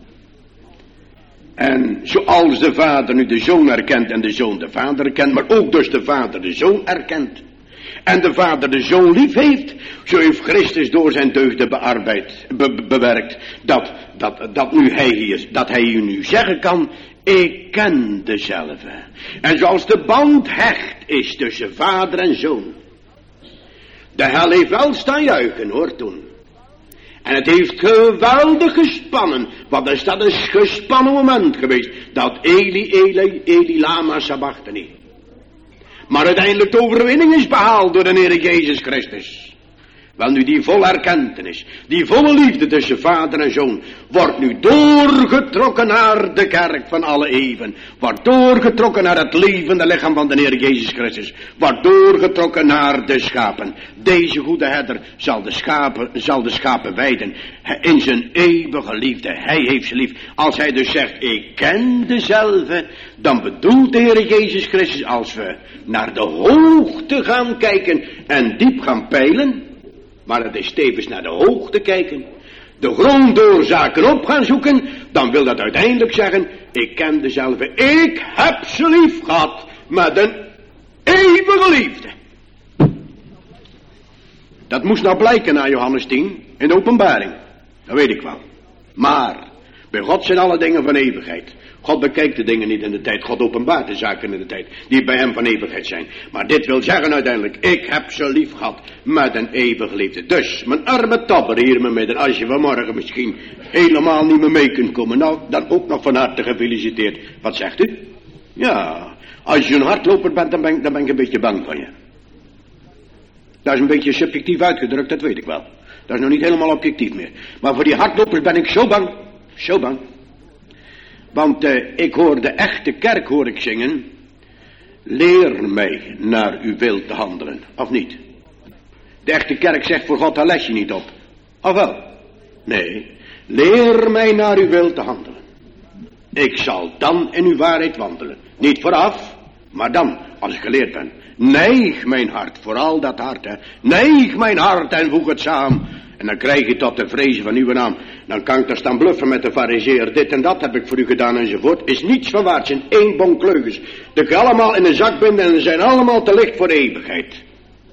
En zoals de vader nu de zoon erkent en de zoon de vader erkent, maar ook dus de vader de zoon erkent, en de vader de zoon lief heeft, zo heeft Christus door zijn deugden bearbeid, be, bewerkt, dat, dat, dat, nu hij hier, dat hij u nu zeggen kan, ik ken dezelfde. En zoals de band hecht is tussen vader en zoon. De hel heeft wel staan juichen, hoor, toen. En het heeft geweldig gespannen, want is dat een gespannen moment geweest, dat Eli, Eli, Eli, lama sabachthani. Maar uiteindelijk de overwinning is behaald door de Heer Jezus Christus. Wel nu, die volle erkentenis, die volle liefde tussen vader en zoon, wordt nu doorgetrokken naar de kerk van alle eeuwen. Wordt doorgetrokken naar het levende lichaam van de Heer Jezus Christus. Wordt doorgetrokken naar de schapen. Deze goede herder zal de schapen, zal de schapen wijden in zijn eeuwige liefde. Hij heeft ze lief. Als hij dus zegt, ik ken dezelfde, dan bedoelt de Heer Jezus Christus, als we naar de hoogte gaan kijken en diep gaan peilen, maar het is tevens naar de hoogte kijken, de grondoorzaken op gaan zoeken, dan wil dat uiteindelijk zeggen, ik ken dezelfde, ik heb ze lief gehad met een eeuwige liefde. Dat moest nou blijken na Johannes tien in de openbaring, dat weet ik wel. Maar bij God zijn alle dingen van eeuwigheid. God bekijkt de dingen niet in de tijd. God openbaart de zaken in de tijd die bij hem van eeuwigheid zijn. Maar dit wil zeggen uiteindelijk, ik heb ze lief gehad met een eeuwige liefde. Dus, mijn arme tabber hier in mijn midden, als je vanmorgen misschien helemaal niet meer mee kunt komen, nou, dan ook nog van harte gefeliciteerd. Wat zegt u? Ja, als je een hardloper bent, dan ben, dan ben ik een beetje bang van je. Dat is een beetje subjectief uitgedrukt, dat weet ik wel. Dat is nog niet helemaal objectief meer. Maar voor die hardlopers ben ik zo bang, zo bang. Want uh, ik hoor de echte kerk hoor ik zingen, leer mij naar uw wil te handelen, of niet? De echte kerk zegt voor God, daar les je niet op. Of wel? Nee, leer mij naar uw wil te handelen. Ik zal dan in uw waarheid wandelen. Niet vooraf, maar dan, als ik geleerd ben. Neig mijn hart, vooral dat hart, hè. Neig mijn hart en voeg het samen. En dan krijg je tot de vrezen van uw naam. Dan kan ik daar staan bluffen met de farizeer. Dit en dat heb ik voor u gedaan enzovoort. Is niets van waard. Zijn één bonk leugens. Dat ik allemaal in een zak binden en ze zijn allemaal te licht voor de eeuwigheid.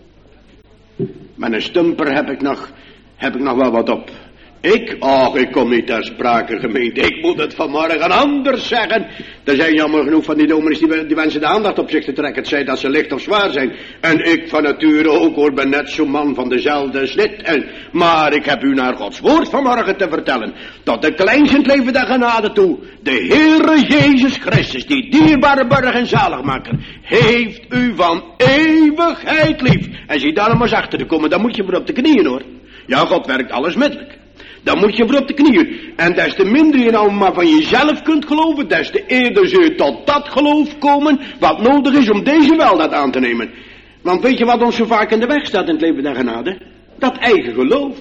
Met een stumper heb ik nog, heb ik nog wel wat op. Ik? Och, ik kom niet ter sprake, gemeente. Ik moet het vanmorgen anders zeggen. Er zijn jammer genoeg van die dominees die, die wensen de aandacht op zich te trekken. Het zij dat ze licht of zwaar zijn. En ik van nature ook hoor, ben net zo'n man van dezelfde snit. En, maar ik heb u naar Gods woord vanmorgen te vertellen. Tot de kleinste in het leven der genade toe. De Heere Jezus Christus, die dierbare burger en zaligmaker, heeft u van eeuwigheid lief. En zie daar maar eens achter te komen, dan moet je voor op de knieën hoor. Ja, God werkt alles middelijk. Dan moet je voor op de knieën. En des te minder je nou maar van jezelf kunt geloven, des te eerder zul je tot dat geloof komen wat nodig is om deze weldaad aan te nemen. Want weet je wat ons zo vaak in de weg staat in het leven der genade? Dat eigen geloof.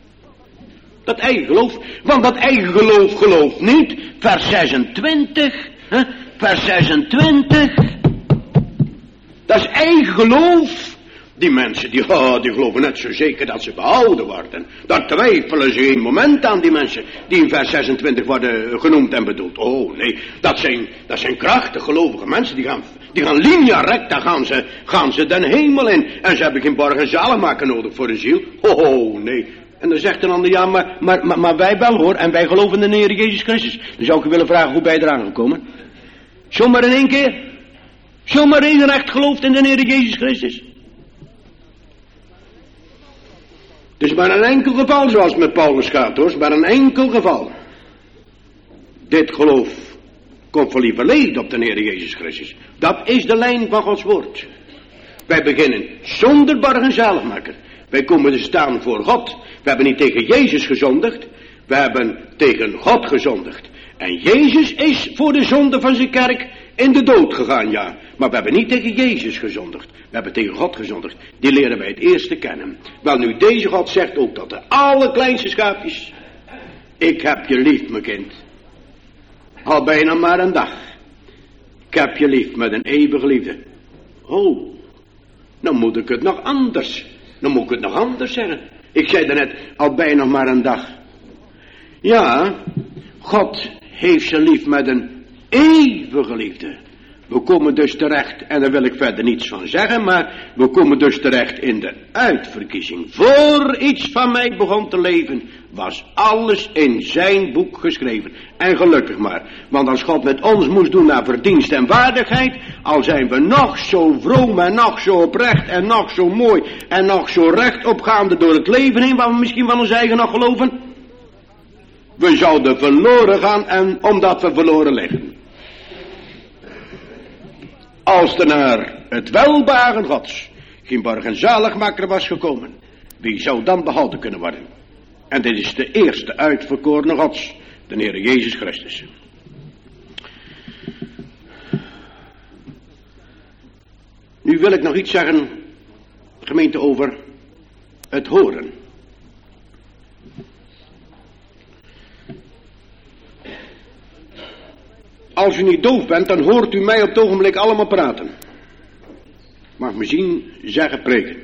Dat eigen geloof. Want dat eigen geloof gelooft niet. Vers zesentwintig. Hè? Vers zesentwintig. Dat is eigen geloof. Die mensen, die, oh, die geloven net zo zeker dat ze behouden worden. Daar twijfelen ze geen moment aan, die mensen die in vers zesentwintig worden genoemd en bedoeld. Oh nee, dat zijn, dat zijn krachtig gelovige mensen, die gaan, die gaan linea recta, gaan ze, gaan ze den hemel in. En ze hebben geen borg en zaligmaker nodig voor de ziel. Oh, oh nee. En dan zegt een ander, ja, maar, maar, maar, maar wij wel hoor, en wij geloven in de Heer Jezus Christus. Dan zou ik u willen vragen hoe bij je eraan gekomen. Zomaar in één keer. Zomaar één echt gelooft in de Heer Jezus Christus. Het is maar een enkel geval zoals het met Paulus gaat hoor, het is maar een enkel geval. Dit geloof komt van lieverlee op de Heer Jezus Christus. Dat is de lijn van Gods woord. Wij beginnen zonder borg en zaligmaker. Wij komen te staan voor God. We hebben niet tegen Jezus gezondigd, we hebben tegen God gezondigd. En Jezus is voor de zonde van zijn kerk in de dood gegaan, ja. Maar we hebben niet tegen Jezus gezondigd. We hebben tegen God gezondigd. Die leren wij het eerste kennen. Wel nu, deze God zegt ook tot de allerkleinste schaapjes. Ik heb je lief, mijn kind. Al bijna maar een dag. Ik heb je lief met een eeuwige liefde. Oh, dan moet ik het nog anders. Dan moet ik het nog anders zeggen. Ik zei daarnet, al bijna maar een dag. Ja, God heeft ze lief met een eeuwige liefde. We komen dus terecht, en daar wil ik verder niets van zeggen, maar we komen dus terecht in de uitverkiezing. Voor iets van mij begon te leven, was alles in zijn boek geschreven. En gelukkig maar, want als God met ons moest doen naar verdienst en waardigheid, al zijn we nog zo vroom en nog zo oprecht en nog zo mooi en nog zo rechtopgaande door het leven heen, waar we misschien van ons eigen nog geloven, we zouden verloren gaan en omdat we verloren liggen. Als er naar het welbaren Gods geen borg en zaligmaker was gekomen, Wie zou dan behouden kunnen worden? En dit is de eerste uitverkorene Gods, de Heer Jezus Christus. Nu wil ik nog iets zeggen, gemeente, over het horen. Als u niet doof bent, dan hoort u mij op het ogenblik allemaal praten. Mag me zien, zeggen, preken.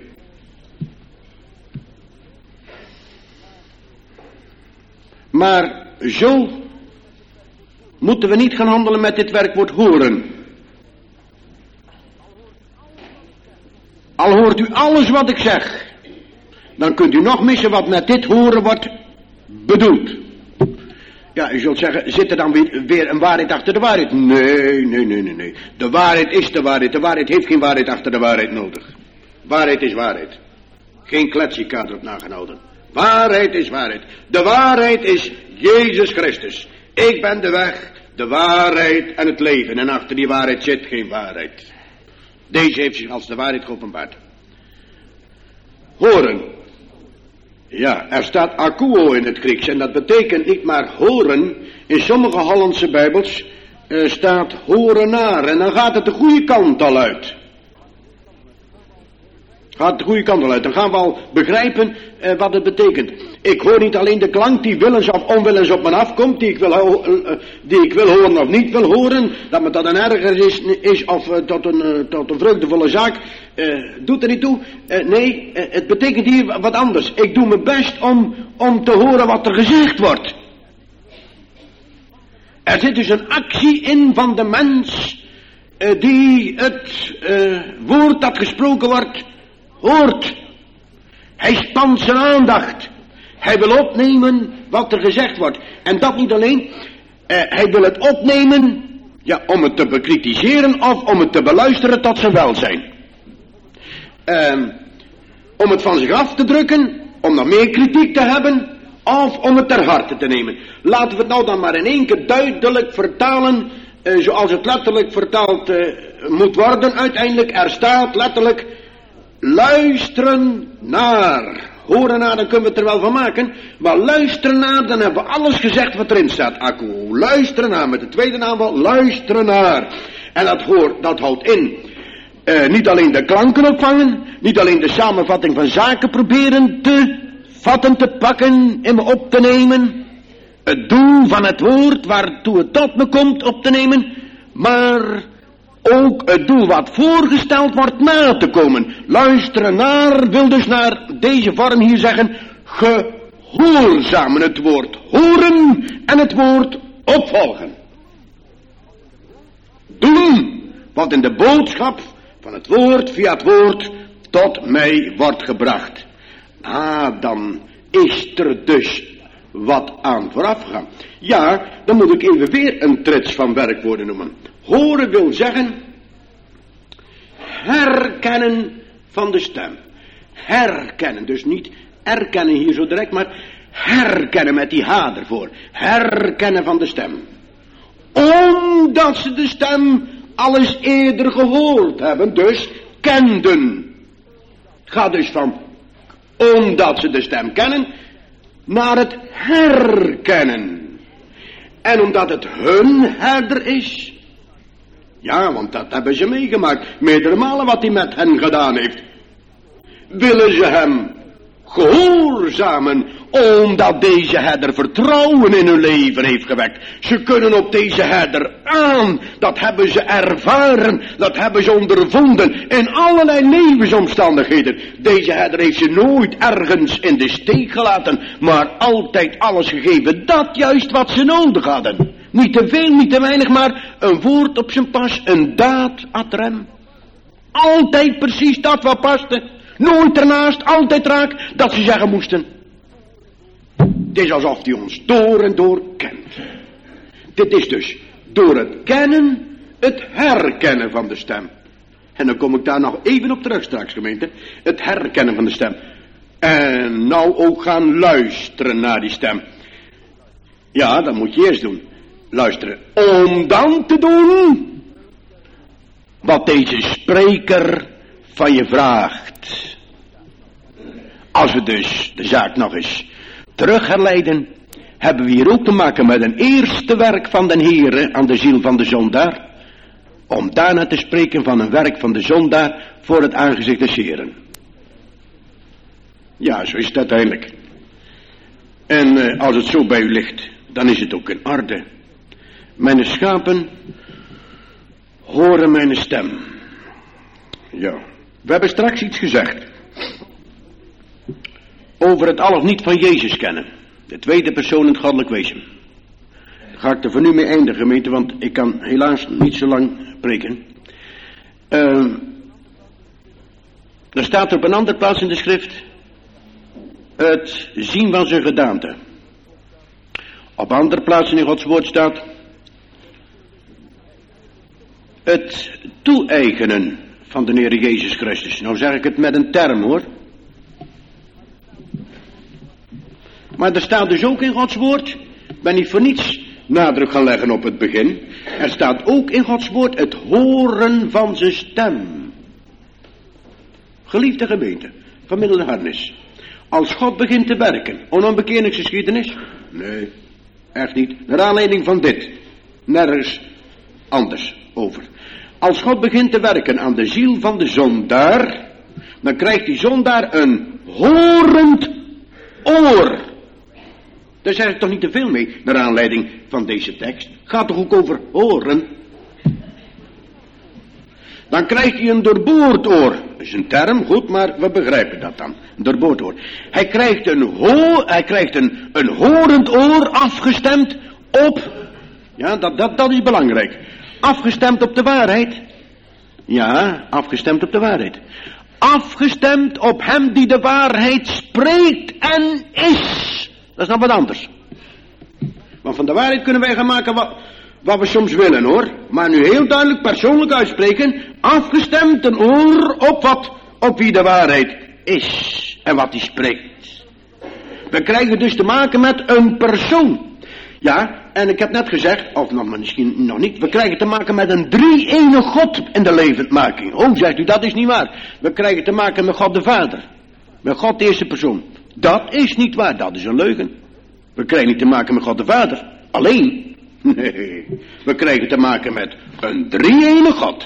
Maar zo moeten we niet gaan handelen met dit werkwoord horen. Al hoort u alles wat ik zeg, dan kunt u nog missen wat met dit horen wordt bedoeld. Ja, u zult zeggen, zit er dan weer, weer een waarheid achter de waarheid? Nee, nee, nee, nee, nee. De waarheid is de waarheid. De waarheid heeft geen waarheid achter de waarheid nodig. Waarheid is waarheid. Geen kletsikader op nagehouden. Waarheid is waarheid. De waarheid is Jezus Christus. Ik ben de weg, de waarheid en het leven. En achter die waarheid zit geen waarheid. Deze heeft zich als de waarheid geopenbaard. Horen. Ja, er staat akuo in het Grieks. En dat betekent niet maar horen. In sommige Hollandse Bijbels uh, staat horen naar. En dan gaat het de goede kant al uit. Gaat de goede kant al uit. Dan gaan we al begrijpen uh, wat het betekent. Ik hoor niet alleen de klank die willens of onwillens op me afkomt. Die ik wil, uh, die ik wil horen of niet wil horen. Dat me dat een erger is, is of uh, tot, een, uh, tot een vreugdevolle zaak. Uh, doet er niet toe. Uh, nee, uh, het betekent hier wat anders. Ik doe mijn best om, om te horen wat er gezegd wordt. Er zit dus een actie in van de mens. Uh, die het uh, woord dat gesproken wordt hoort. Hij spant zijn aandacht. Hij wil opnemen wat er gezegd wordt. En dat niet alleen. Uh, hij wil het opnemen, ja, om het te bekritiseren of om het te beluisteren tot zijn welzijn. Uh, om het van zich af te drukken, om nog meer kritiek te hebben, of om het ter harte te nemen. Laten we het nou dan maar in één keer duidelijk vertalen, uh, zoals het letterlijk vertaald uh, moet worden uiteindelijk. Er staat letterlijk, luisteren naar. Horen naar, dan kunnen we het er wel van maken. Maar luisteren naar, dan hebben we alles gezegd wat erin staat. Akku, luisteren naar, met de tweede naamval, luisteren naar. En dat, hoort, dat houdt in, uh, niet alleen de klanken opvangen, niet alleen de samenvatting van zaken proberen te vatten, te pakken, in me op te nemen. Het doel van het woord, waartoe het tot me komt, op te nemen. Maar ook het doel wat voorgesteld wordt na te komen. Luisteren naar wil dus naar deze vorm hier zeggen, gehoorzamen, het woord horen en het woord opvolgen. Doen wat in de boodschap van het woord via het woord tot mij wordt gebracht. Ah, dan is er dus wat aan vooraf gegaan. Ja, dan moet ik even weer een trits van werkwoorden noemen. Horen wil zeggen herkennen van de stem. Herkennen, dus niet erkennen hier zo direct, maar herkennen met die H ervoor. Herkennen van de stem. Omdat ze de stem al eens eerder gehoord hebben, dus kenden. Ga dus van omdat ze de stem kennen naar het herkennen. En omdat het hun herder is. Ja, want dat hebben ze meegemaakt. Meerdere malen wat hij met hen gedaan heeft. Willen ze hem gehoorzamen, omdat deze herder vertrouwen in hun leven heeft gewekt. Ze kunnen op deze herder aan. Dat hebben ze ervaren. Dat hebben ze ondervonden. In allerlei levensomstandigheden. Deze herder heeft ze nooit ergens in de steek gelaten. Maar altijd alles gegeven. Dat juist wat ze nodig hadden. Niet te veel, niet te weinig, maar een woord op zijn pas. Een daad ad rem. Altijd precies dat wat paste. Nooit ernaast, altijd raak, dat ze zeggen moesten. Het is alsof hij ons door en door kent. Dit is dus door het kennen, het herkennen van de stem. En dan kom ik daar nog even op terug straks, gemeente. Het herkennen van de stem. En nou ook gaan luisteren naar die stem. Ja, dat moet je eerst doen. Luisteren. Om dan te doen wat deze spreker van je vraagt. Als we dus de zaak nog eens terug herleiden, hebben we hier ook te maken met een eerste werk van den Heere aan de ziel van de zondaar, om daarna te spreken van een werk van de zondaar voor het aangezicht des Heeren. Ja, zo is het uiteindelijk. En uh, als het zo bij u ligt, dan is het ook in orde. Mijn schapen horen mijn stem. Ja, we hebben straks iets gezegd over het al of niet van Jezus kennen. De tweede persoon in het goddelijk wezen. Daar ga ik er voor nu mee eindigen, gemeente, want ik kan helaas niet zo lang preken. Uh, er staat op een andere plaats in de schrift het zien van zijn gedaante. Op andere plaatsen in Gods woord staat het toe-eigenen van de Heer Jezus Christus. Nou zeg ik het met een term, hoor. Maar er staat dus ook in Gods woord, ik ben niet voor niets nadruk gaan leggen op het begin, er staat ook in Gods woord het horen van zijn stem. Geliefde gemeente, gemiddelde harnis. Als God begint te werken, onbekeerningsgeschiedenis? Nee, echt niet. Naar aanleiding van dit, nergens anders over. Als God begint te werken aan de ziel van de zondaar, dan krijgt die zondaar een horend oor. Daar zeg ik toch niet te veel mee, naar aanleiding van deze tekst. Gaat toch ook over horen? Dan krijgt hij een doorboord oor. Dat is een term, goed, maar we begrijpen dat dan. Een doorboord oor. Hij krijgt een, ho hij krijgt een, een horend oor afgestemd op... Ja, dat, dat, dat is belangrijk. Afgestemd op de waarheid. Ja, afgestemd op de waarheid. Afgestemd op hem die de waarheid spreekt en is. Dat is nog wat anders. Want van de waarheid kunnen wij gaan maken wat, wat we soms willen, hoor. Maar nu heel duidelijk persoonlijk uitspreken. Afgestemd een oor op wat? Op wie de waarheid is. En wat hij spreekt. We krijgen dus te maken met een persoon. Ja, en ik heb net gezegd, of nog, misschien nog niet. We krijgen te maken met een drie-ene God in de levendmaking. Oh, zegt u, dat is niet waar. We krijgen te maken met God de Vader. Met God de eerste persoon. Dat is niet waar, dat is een leugen. We krijgen niet te maken met God de Vader. Alleen. Nee, we krijgen te maken met een drie-ene God.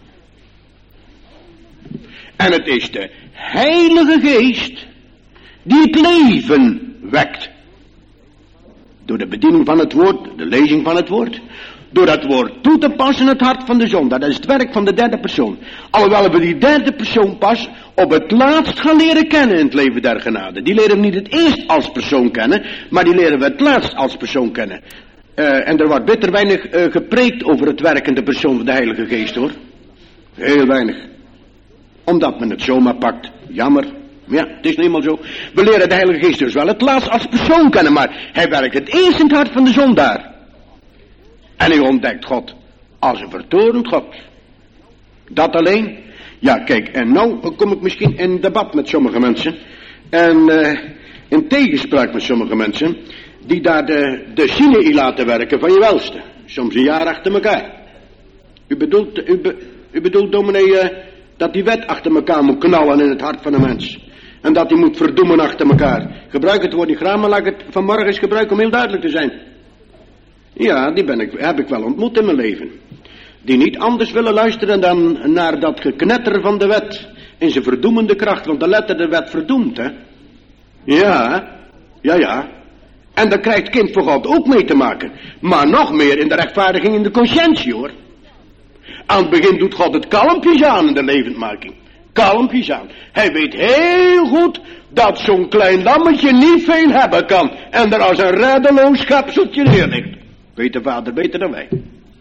En het is de Heilige Geest die het leven wekt. Door de bediening van het woord, de lezing van het woord. Door dat woord toe te passen in het hart van de zondaar. Dat is het werk van de derde persoon. Alhoewel we die derde persoon pas op het laatst gaan leren kennen in het leven der genade. Die leren we niet het eerst als persoon kennen, maar die leren we het laatst als persoon kennen. Uh, en er wordt bitter weinig uh, gepreekt over het werkende persoon van de Heilige Geest, hoor. Heel weinig. Omdat men het zomaar pakt. Jammer. Ja, het is nu eenmaal zo. We leren de Heilige Geest dus wel het laatst als persoon kennen, maar hij werkt het eerst in het hart van de zondaar. En hij ontdekt God als een vertorend God. Dat alleen. Ja, kijk, en nou kom ik misschien in debat met sommige mensen. En uh, in tegenspraak met sommige mensen. Die daar de, de Sinai laten werken van je welste. Soms een jaar achter elkaar. U bedoelt, u, be, u bedoelt dominee, uh, dat die wet achter elkaar moet knallen in het hart van een mens. En dat die moet verdoemen achter elkaar. Gebruik het woord niet graag, maar laat ik het vanmorgen eens gebruiken om heel duidelijk te zijn. Ja, die ben ik, heb ik wel ontmoet in mijn leven. Die niet anders willen luisteren dan naar dat geknetter van de wet. In zijn verdoemende kracht, want de letter de wet verdoemt, hè. Ja, ja, ja. En daar krijgt kind voor God ook mee te maken. Maar nog meer in de rechtvaardiging in de conscientie, hoor. Aan het begin doet God het kalmpjes aan in de levendmaking. Kalmpjes aan. Hij weet heel goed dat zo'n klein lammetje niet veel hebben kan. En er als een reddeloos schepseltje neer ligt. Weet de vader beter dan wij.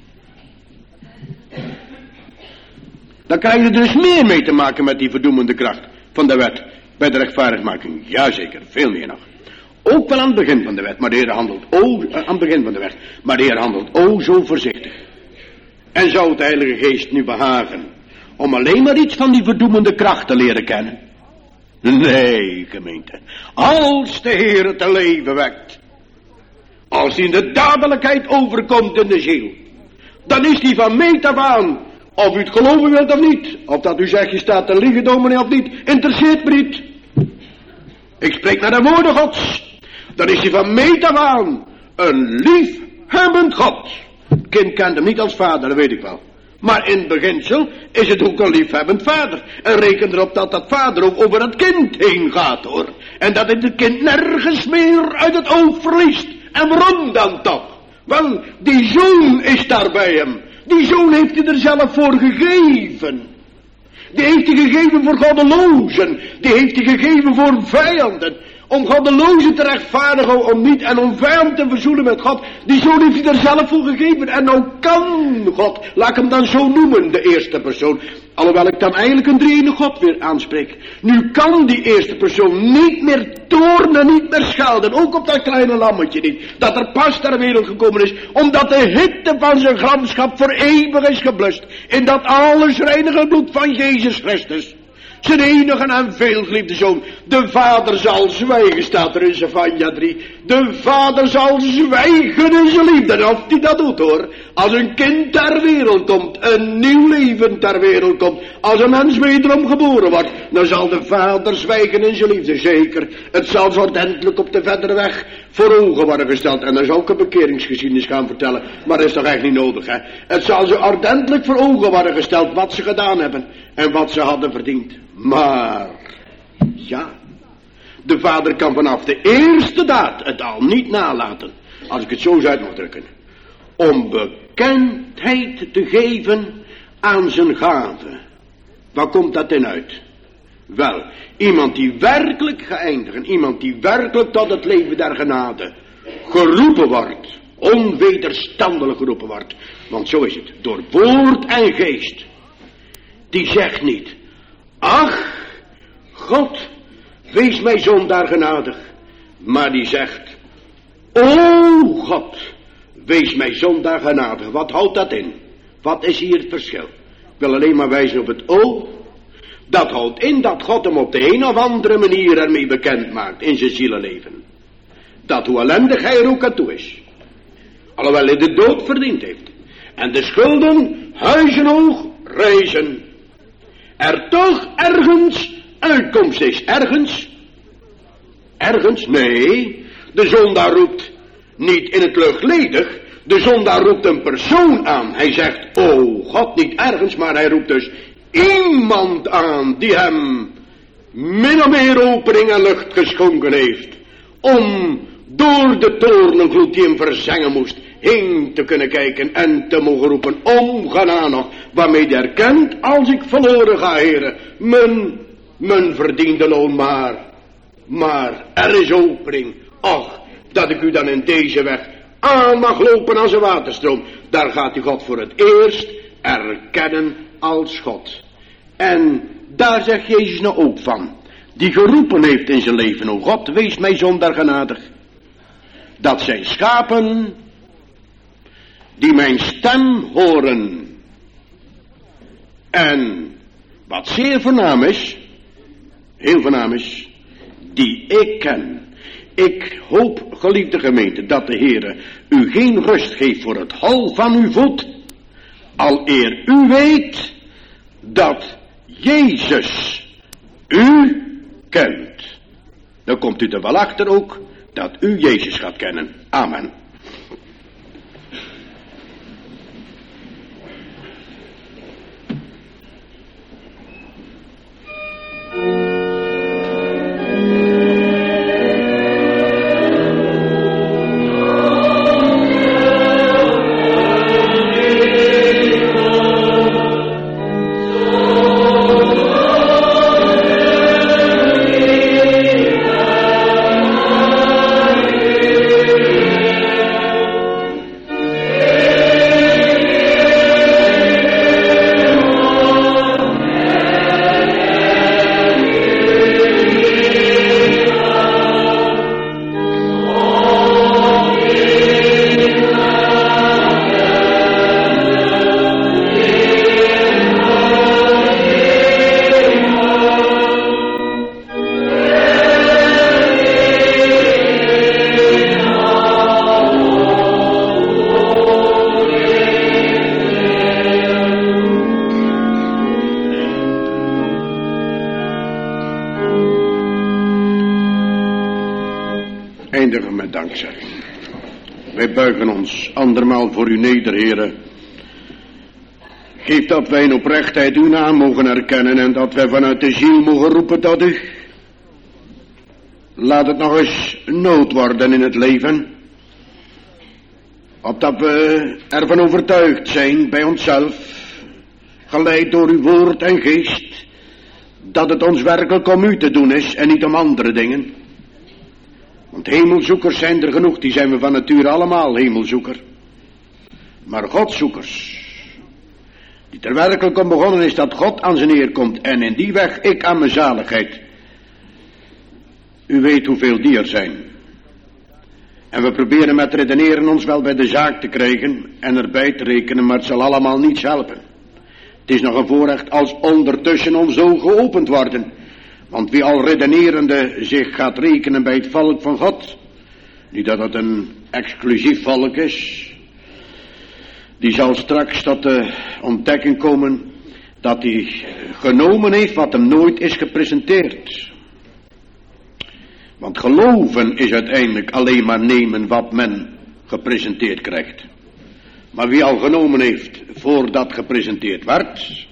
Dan krijg je dus meer mee te maken met die verdoemende kracht van de wet. Bij de rechtvaardigmaking. Jazeker, veel meer nog. Ook wel aan het begin van de wet. Maar de Heer handelt, oh, aan het begin van de wet. Maar de Heer handelt, oh, zo voorzichtig. En zou het de Heilige Geest nu behagen om alleen maar iets van die verdoemende kracht te leren kennen? Nee, gemeente. Als de Heer het leven wekt. Als hij in de dadelijkheid overkomt in de ziel. Dan is hij van meet af aan. Of u het geloven wilt of niet. Of dat u zegt je staat te liegen dominee of niet. Interesseert me niet. Ik spreek naar de woorden Gods. Dan is hij van meet af aan een liefhebbend God. Het kind kent hem niet als vader, dat weet ik wel. Maar in beginsel is het ook een liefhebbend vader. En reken erop dat dat vader ook over het kind heen gaat, hoor. En dat het het kind nergens meer uit het oog verliest. En waarom dan toch? Wel, die zoon is daar bij hem. Die zoon heeft hij er zelf voor gegeven. Die heeft hij gegeven voor goddelozen. Die heeft hij gegeven voor vijanden. Om goddelozen te rechtvaardigen, om niet en om vijand te verzoenen met God. Die zoon heeft hij er zelf voor gegeven. En nou kan God, laat ik hem dan zo noemen, de eerste persoon. Alhoewel ik dan eigenlijk een drie-enige God weer aanspreek. Nu kan die eerste persoon niet meer toornen, niet meer schelden. Ook op dat kleine lammetje niet. Dat er pas ter wereld gekomen is. Omdat de hitte van zijn gramschap voor eeuwig is geblust. In dat alles reinige bloed van Jezus Christus. Zijn enige en veelgeliefde zoon. De vader zal zwijgen, staat er in Zefania drie. De vader zal zwijgen in zijn liefde. En of hij dat doet, hoor. Als een kind ter wereld komt, een nieuw leven ter wereld komt. Als een mens wederom geboren wordt, dan zal de vader zwijgen in zijn liefde. Zeker, het zal zo ordentelijk op de verdere weg voor ogen worden gesteld. En dan zou ik een bekeringsgeschiedenis gaan vertellen. Maar dat is toch eigenlijk niet nodig, hè. Het zal zo ordentelijk voor ogen worden gesteld wat ze gedaan hebben. En wat ze hadden verdiend. Maar, ja, de vader kan vanaf de eerste daad het al niet nalaten, als ik het zo zou uit mag drukken, om bekendheid te geven aan zijn gave. Waar komt dat in uit? Wel, iemand die werkelijk geëindigd, iemand die werkelijk tot het leven der genade geroepen wordt, onwederstandelijk geroepen wordt, want zo is het, door woord en geest, die zegt niet, ach, God, wees mij zondaar genadig. Maar die zegt, o God, wees mij zondaar genadig. Wat houdt dat in? Wat is hier het verschil? Ik wil alleen maar wijzen op het o. Dat houdt in dat God hem op de een of andere manier ermee bekend maakt in zijn zielenleven. Dat hoe ellendig hij er ook aan toe is. Alhoewel hij de dood verdiend heeft. En de schulden huizenhoog reizen. Er toch ergens uitkomst is. Ergens? Ergens? Nee. De zondaar roept niet in het luchtledig. De zondaar roept een persoon aan. Hij zegt, oh God, niet ergens, maar hij roept dus iemand aan die hem min of meer opening en lucht geschonken heeft. Om door de toornengloed die hem verzengen moest, heen te kunnen kijken en te mogen roepen, omgaan nog, waarmee hij erkent, als ik verloren ga, heren, mijn, mijn verdiende loon maar, maar er is opening, och, dat ik u dan in deze weg aan mag lopen als een waterstroom, daar gaat u God voor het eerst erkennen als God. En daar zegt Jezus nou ook van, die geroepen heeft in zijn leven, o God, wees mij zondaar genadig, dat zijn schapen die mijn stem horen. En wat zeer voornaam is, heel voornaam is, die ik ken. Ik hoop, geliefde gemeente, dat de Heere u geen rust geeft voor het hol van uw voet, aleer u weet dat Jezus u kent. Dan komt u er wel achter ook dat u Jezus gaat kennen. Amen. Yeah. eindigen met dankzegging. Wij buigen ons andermaal voor u neder, heren. Geef dat wij in oprechtheid uw naam mogen erkennen en dat wij vanuit de ziel mogen roepen tot u. Laat het nog eens nood worden in het leven. Opdat we ervan overtuigd zijn bij onszelf, geleid door uw woord en geest, dat het ons werkelijk om u te doen is en niet om andere dingen. Want hemelzoekers zijn er genoeg, die zijn we van nature allemaal hemelzoeker. Maar godzoekers, die er werkelijk om begonnen is dat God aan zijn eer komt en in die weg ik aan mijn zaligheid. U weet hoeveel die er zijn. En we proberen met redeneren ons wel bij de zaak te krijgen en erbij te rekenen, maar het zal allemaal niets helpen. Het is nog een voorrecht als ondertussen ons ogen geopend worden. Want wie al redenerende zich gaat rekenen bij het volk van God, niet dat het een exclusief volk is, die zal straks tot de ontdekking komen dat hij genomen heeft wat hem nooit is gepresenteerd. Want geloven is uiteindelijk alleen maar nemen wat men gepresenteerd krijgt. Maar wie al genomen heeft voordat gepresenteerd werd,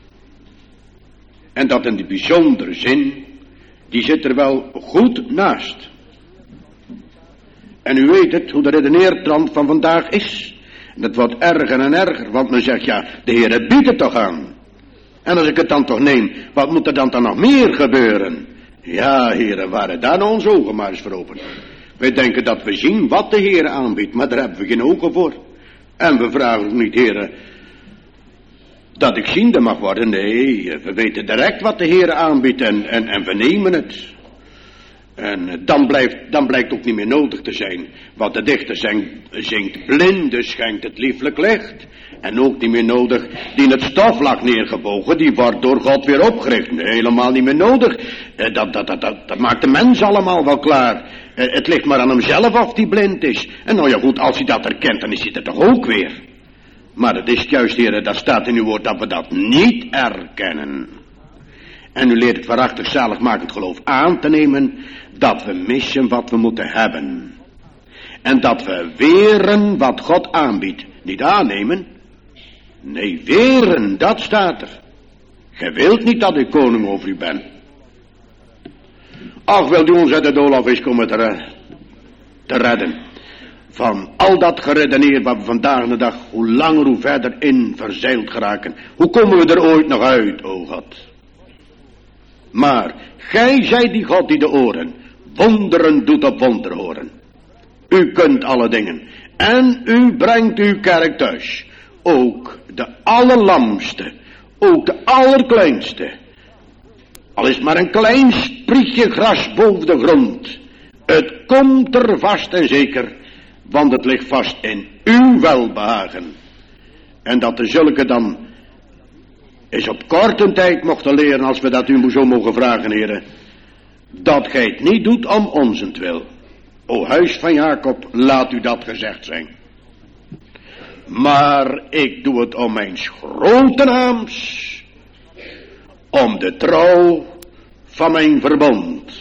en dat in de bijzondere zin, die zit er wel goed naast. En u weet het, hoe de redeneertrand van vandaag is. En dat wordt erger en erger, want men zegt, ja, de Heere biedt het toch aan. En als ik het dan toch neem, wat moet er dan, dan nog meer gebeuren? Ja, Heere, waren daar nou onze ogen maar eens voor open. Wij denken dat we zien wat de Heere aanbiedt, maar daar hebben we geen ogen voor. En we vragen ook niet, Heere, dat ik ziende mag worden. Nee, we weten direct wat de Heere aanbiedt en, en, en we nemen het. En dan blijft, dan blijkt ook niet meer nodig te zijn. Wat de dichter zingt, zingt blinde schenkt het lieflijk licht. En ook niet meer nodig, die in het stof lag neergebogen, die wordt door God weer opgericht. Nee, helemaal niet meer nodig. Dat, dat, dat, dat, dat maakt de mens allemaal wel klaar. Het ligt maar aan hemzelf of die blind is. En nou ja goed, als hij dat herkent, dan is hij er toch ook weer. Maar het is juist, heren, dat staat in uw woord, dat we dat niet erkennen. En u leert het waarachtig zaligmakend geloof aan te nemen, dat we missen wat we moeten hebben. En dat we weren wat God aanbiedt. Niet aannemen. Nee, weren, dat staat er. Gij wilt niet dat ik koning over u ben. Ach, wilt u ons uit de doolhof eens komen te, te redden. Van al dat geredeneer waar we vandaag de dag, hoe langer hoe verder in verzeild geraken. Hoe komen we er ooit nog uit, o God? Maar, gij zijt die God die de oren wonderen doet op wonder horen. U kunt alle dingen. En u brengt uw kerk thuis. Ook de allerlamste. Ook de allerkleinste. Al is het maar een klein sprietje gras boven de grond. Het komt er vast en zeker. Want het ligt vast in uw welbehagen. En dat de zulke dan is op korte tijd mochten leren, als we dat u zo mogen vragen, heren. Dat gij het niet doet om onzentwil. O huis van Jacob, laat u dat gezegd zijn. Maar ik doe het om mijn grote naams. Om de trouw van mijn verbond.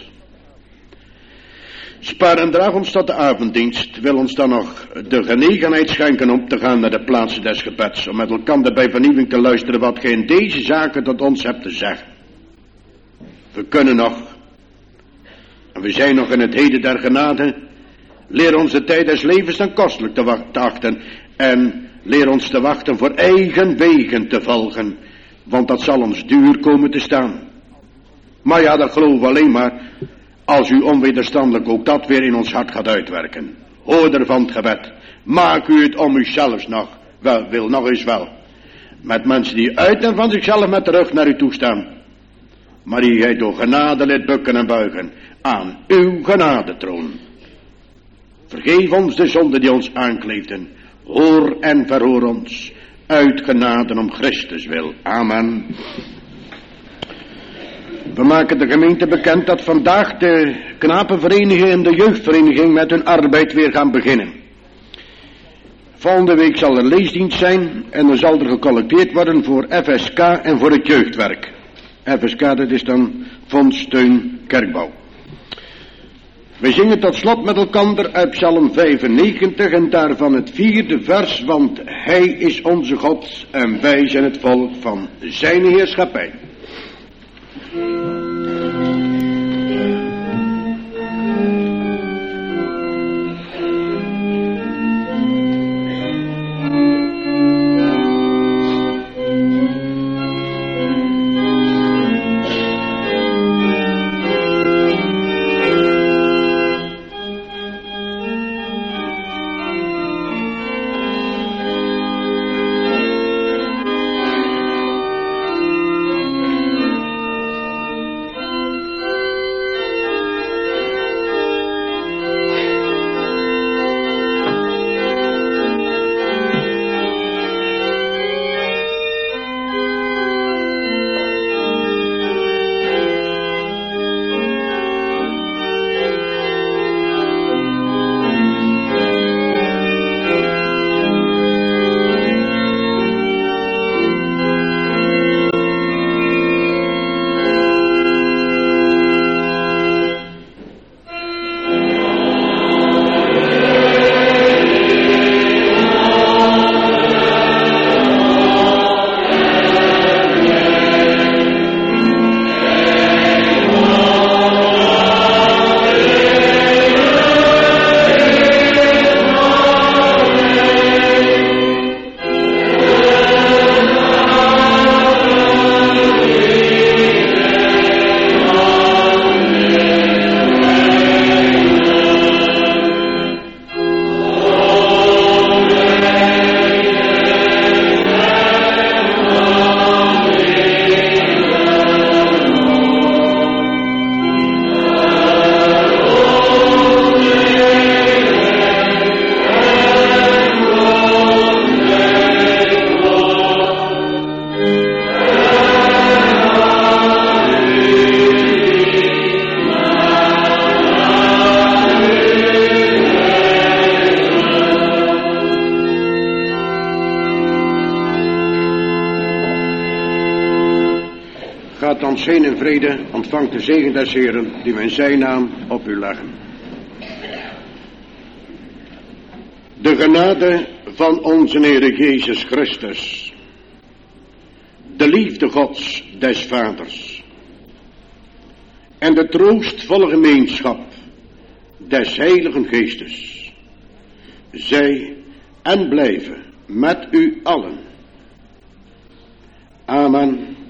Spaar en draag ons tot de avonddienst. Wil ons dan nog de genegenheid schenken om te gaan naar de plaatsen des gebeds. Om met elkaar bij vernieuwing te luisteren wat gij in deze zaken tot ons hebt te zeggen. We kunnen nog. En we zijn nog in het heden der genade. Leer ons de tijd des levens dan kostelijk te, wacht, te achten. En leer ons te wachten voor eigen wegen te volgen. Want dat zal ons duur komen te staan. Maar ja, dat geloven we alleen maar als u onwederstandelijk ook dat weer in ons hart gaat uitwerken. Hoorder van het gebed. Maak u het om uzelfs nog. Wel, wil nog eens wel. Met mensen die uit en van zichzelf met de rug naar u toe staan. Maar die gij door genade liet bukken en buigen. Aan uw genadetroon. Vergeef ons de zonde die ons aankleefden. Hoor en verhoor ons. Uit genade om Christus wil. Amen. We maken de gemeente bekend dat vandaag de knapenvereniging en de jeugdvereniging met hun arbeid weer gaan beginnen. Volgende week zal er leesdienst zijn en er zal er gecollecteerd worden voor F S K en voor het jeugdwerk. F S K, dat is dan Fonds Steun Kerkbouw. We zingen tot slot met elkander uit Psalm vijfennegentig en daarvan het vierde vers, want Hij is onze God en wij zijn het volk van zijn heerschappij. Gaat dan heen in vrede, ontvangt de zegen des Heeren, die we in zijn naam op u leggen. De genade van onze Heer Jezus Christus, de liefde Gods des Vaders en de troostvolle gemeenschap des Heiligen Geestes, zij en blijven met u allen. Amen.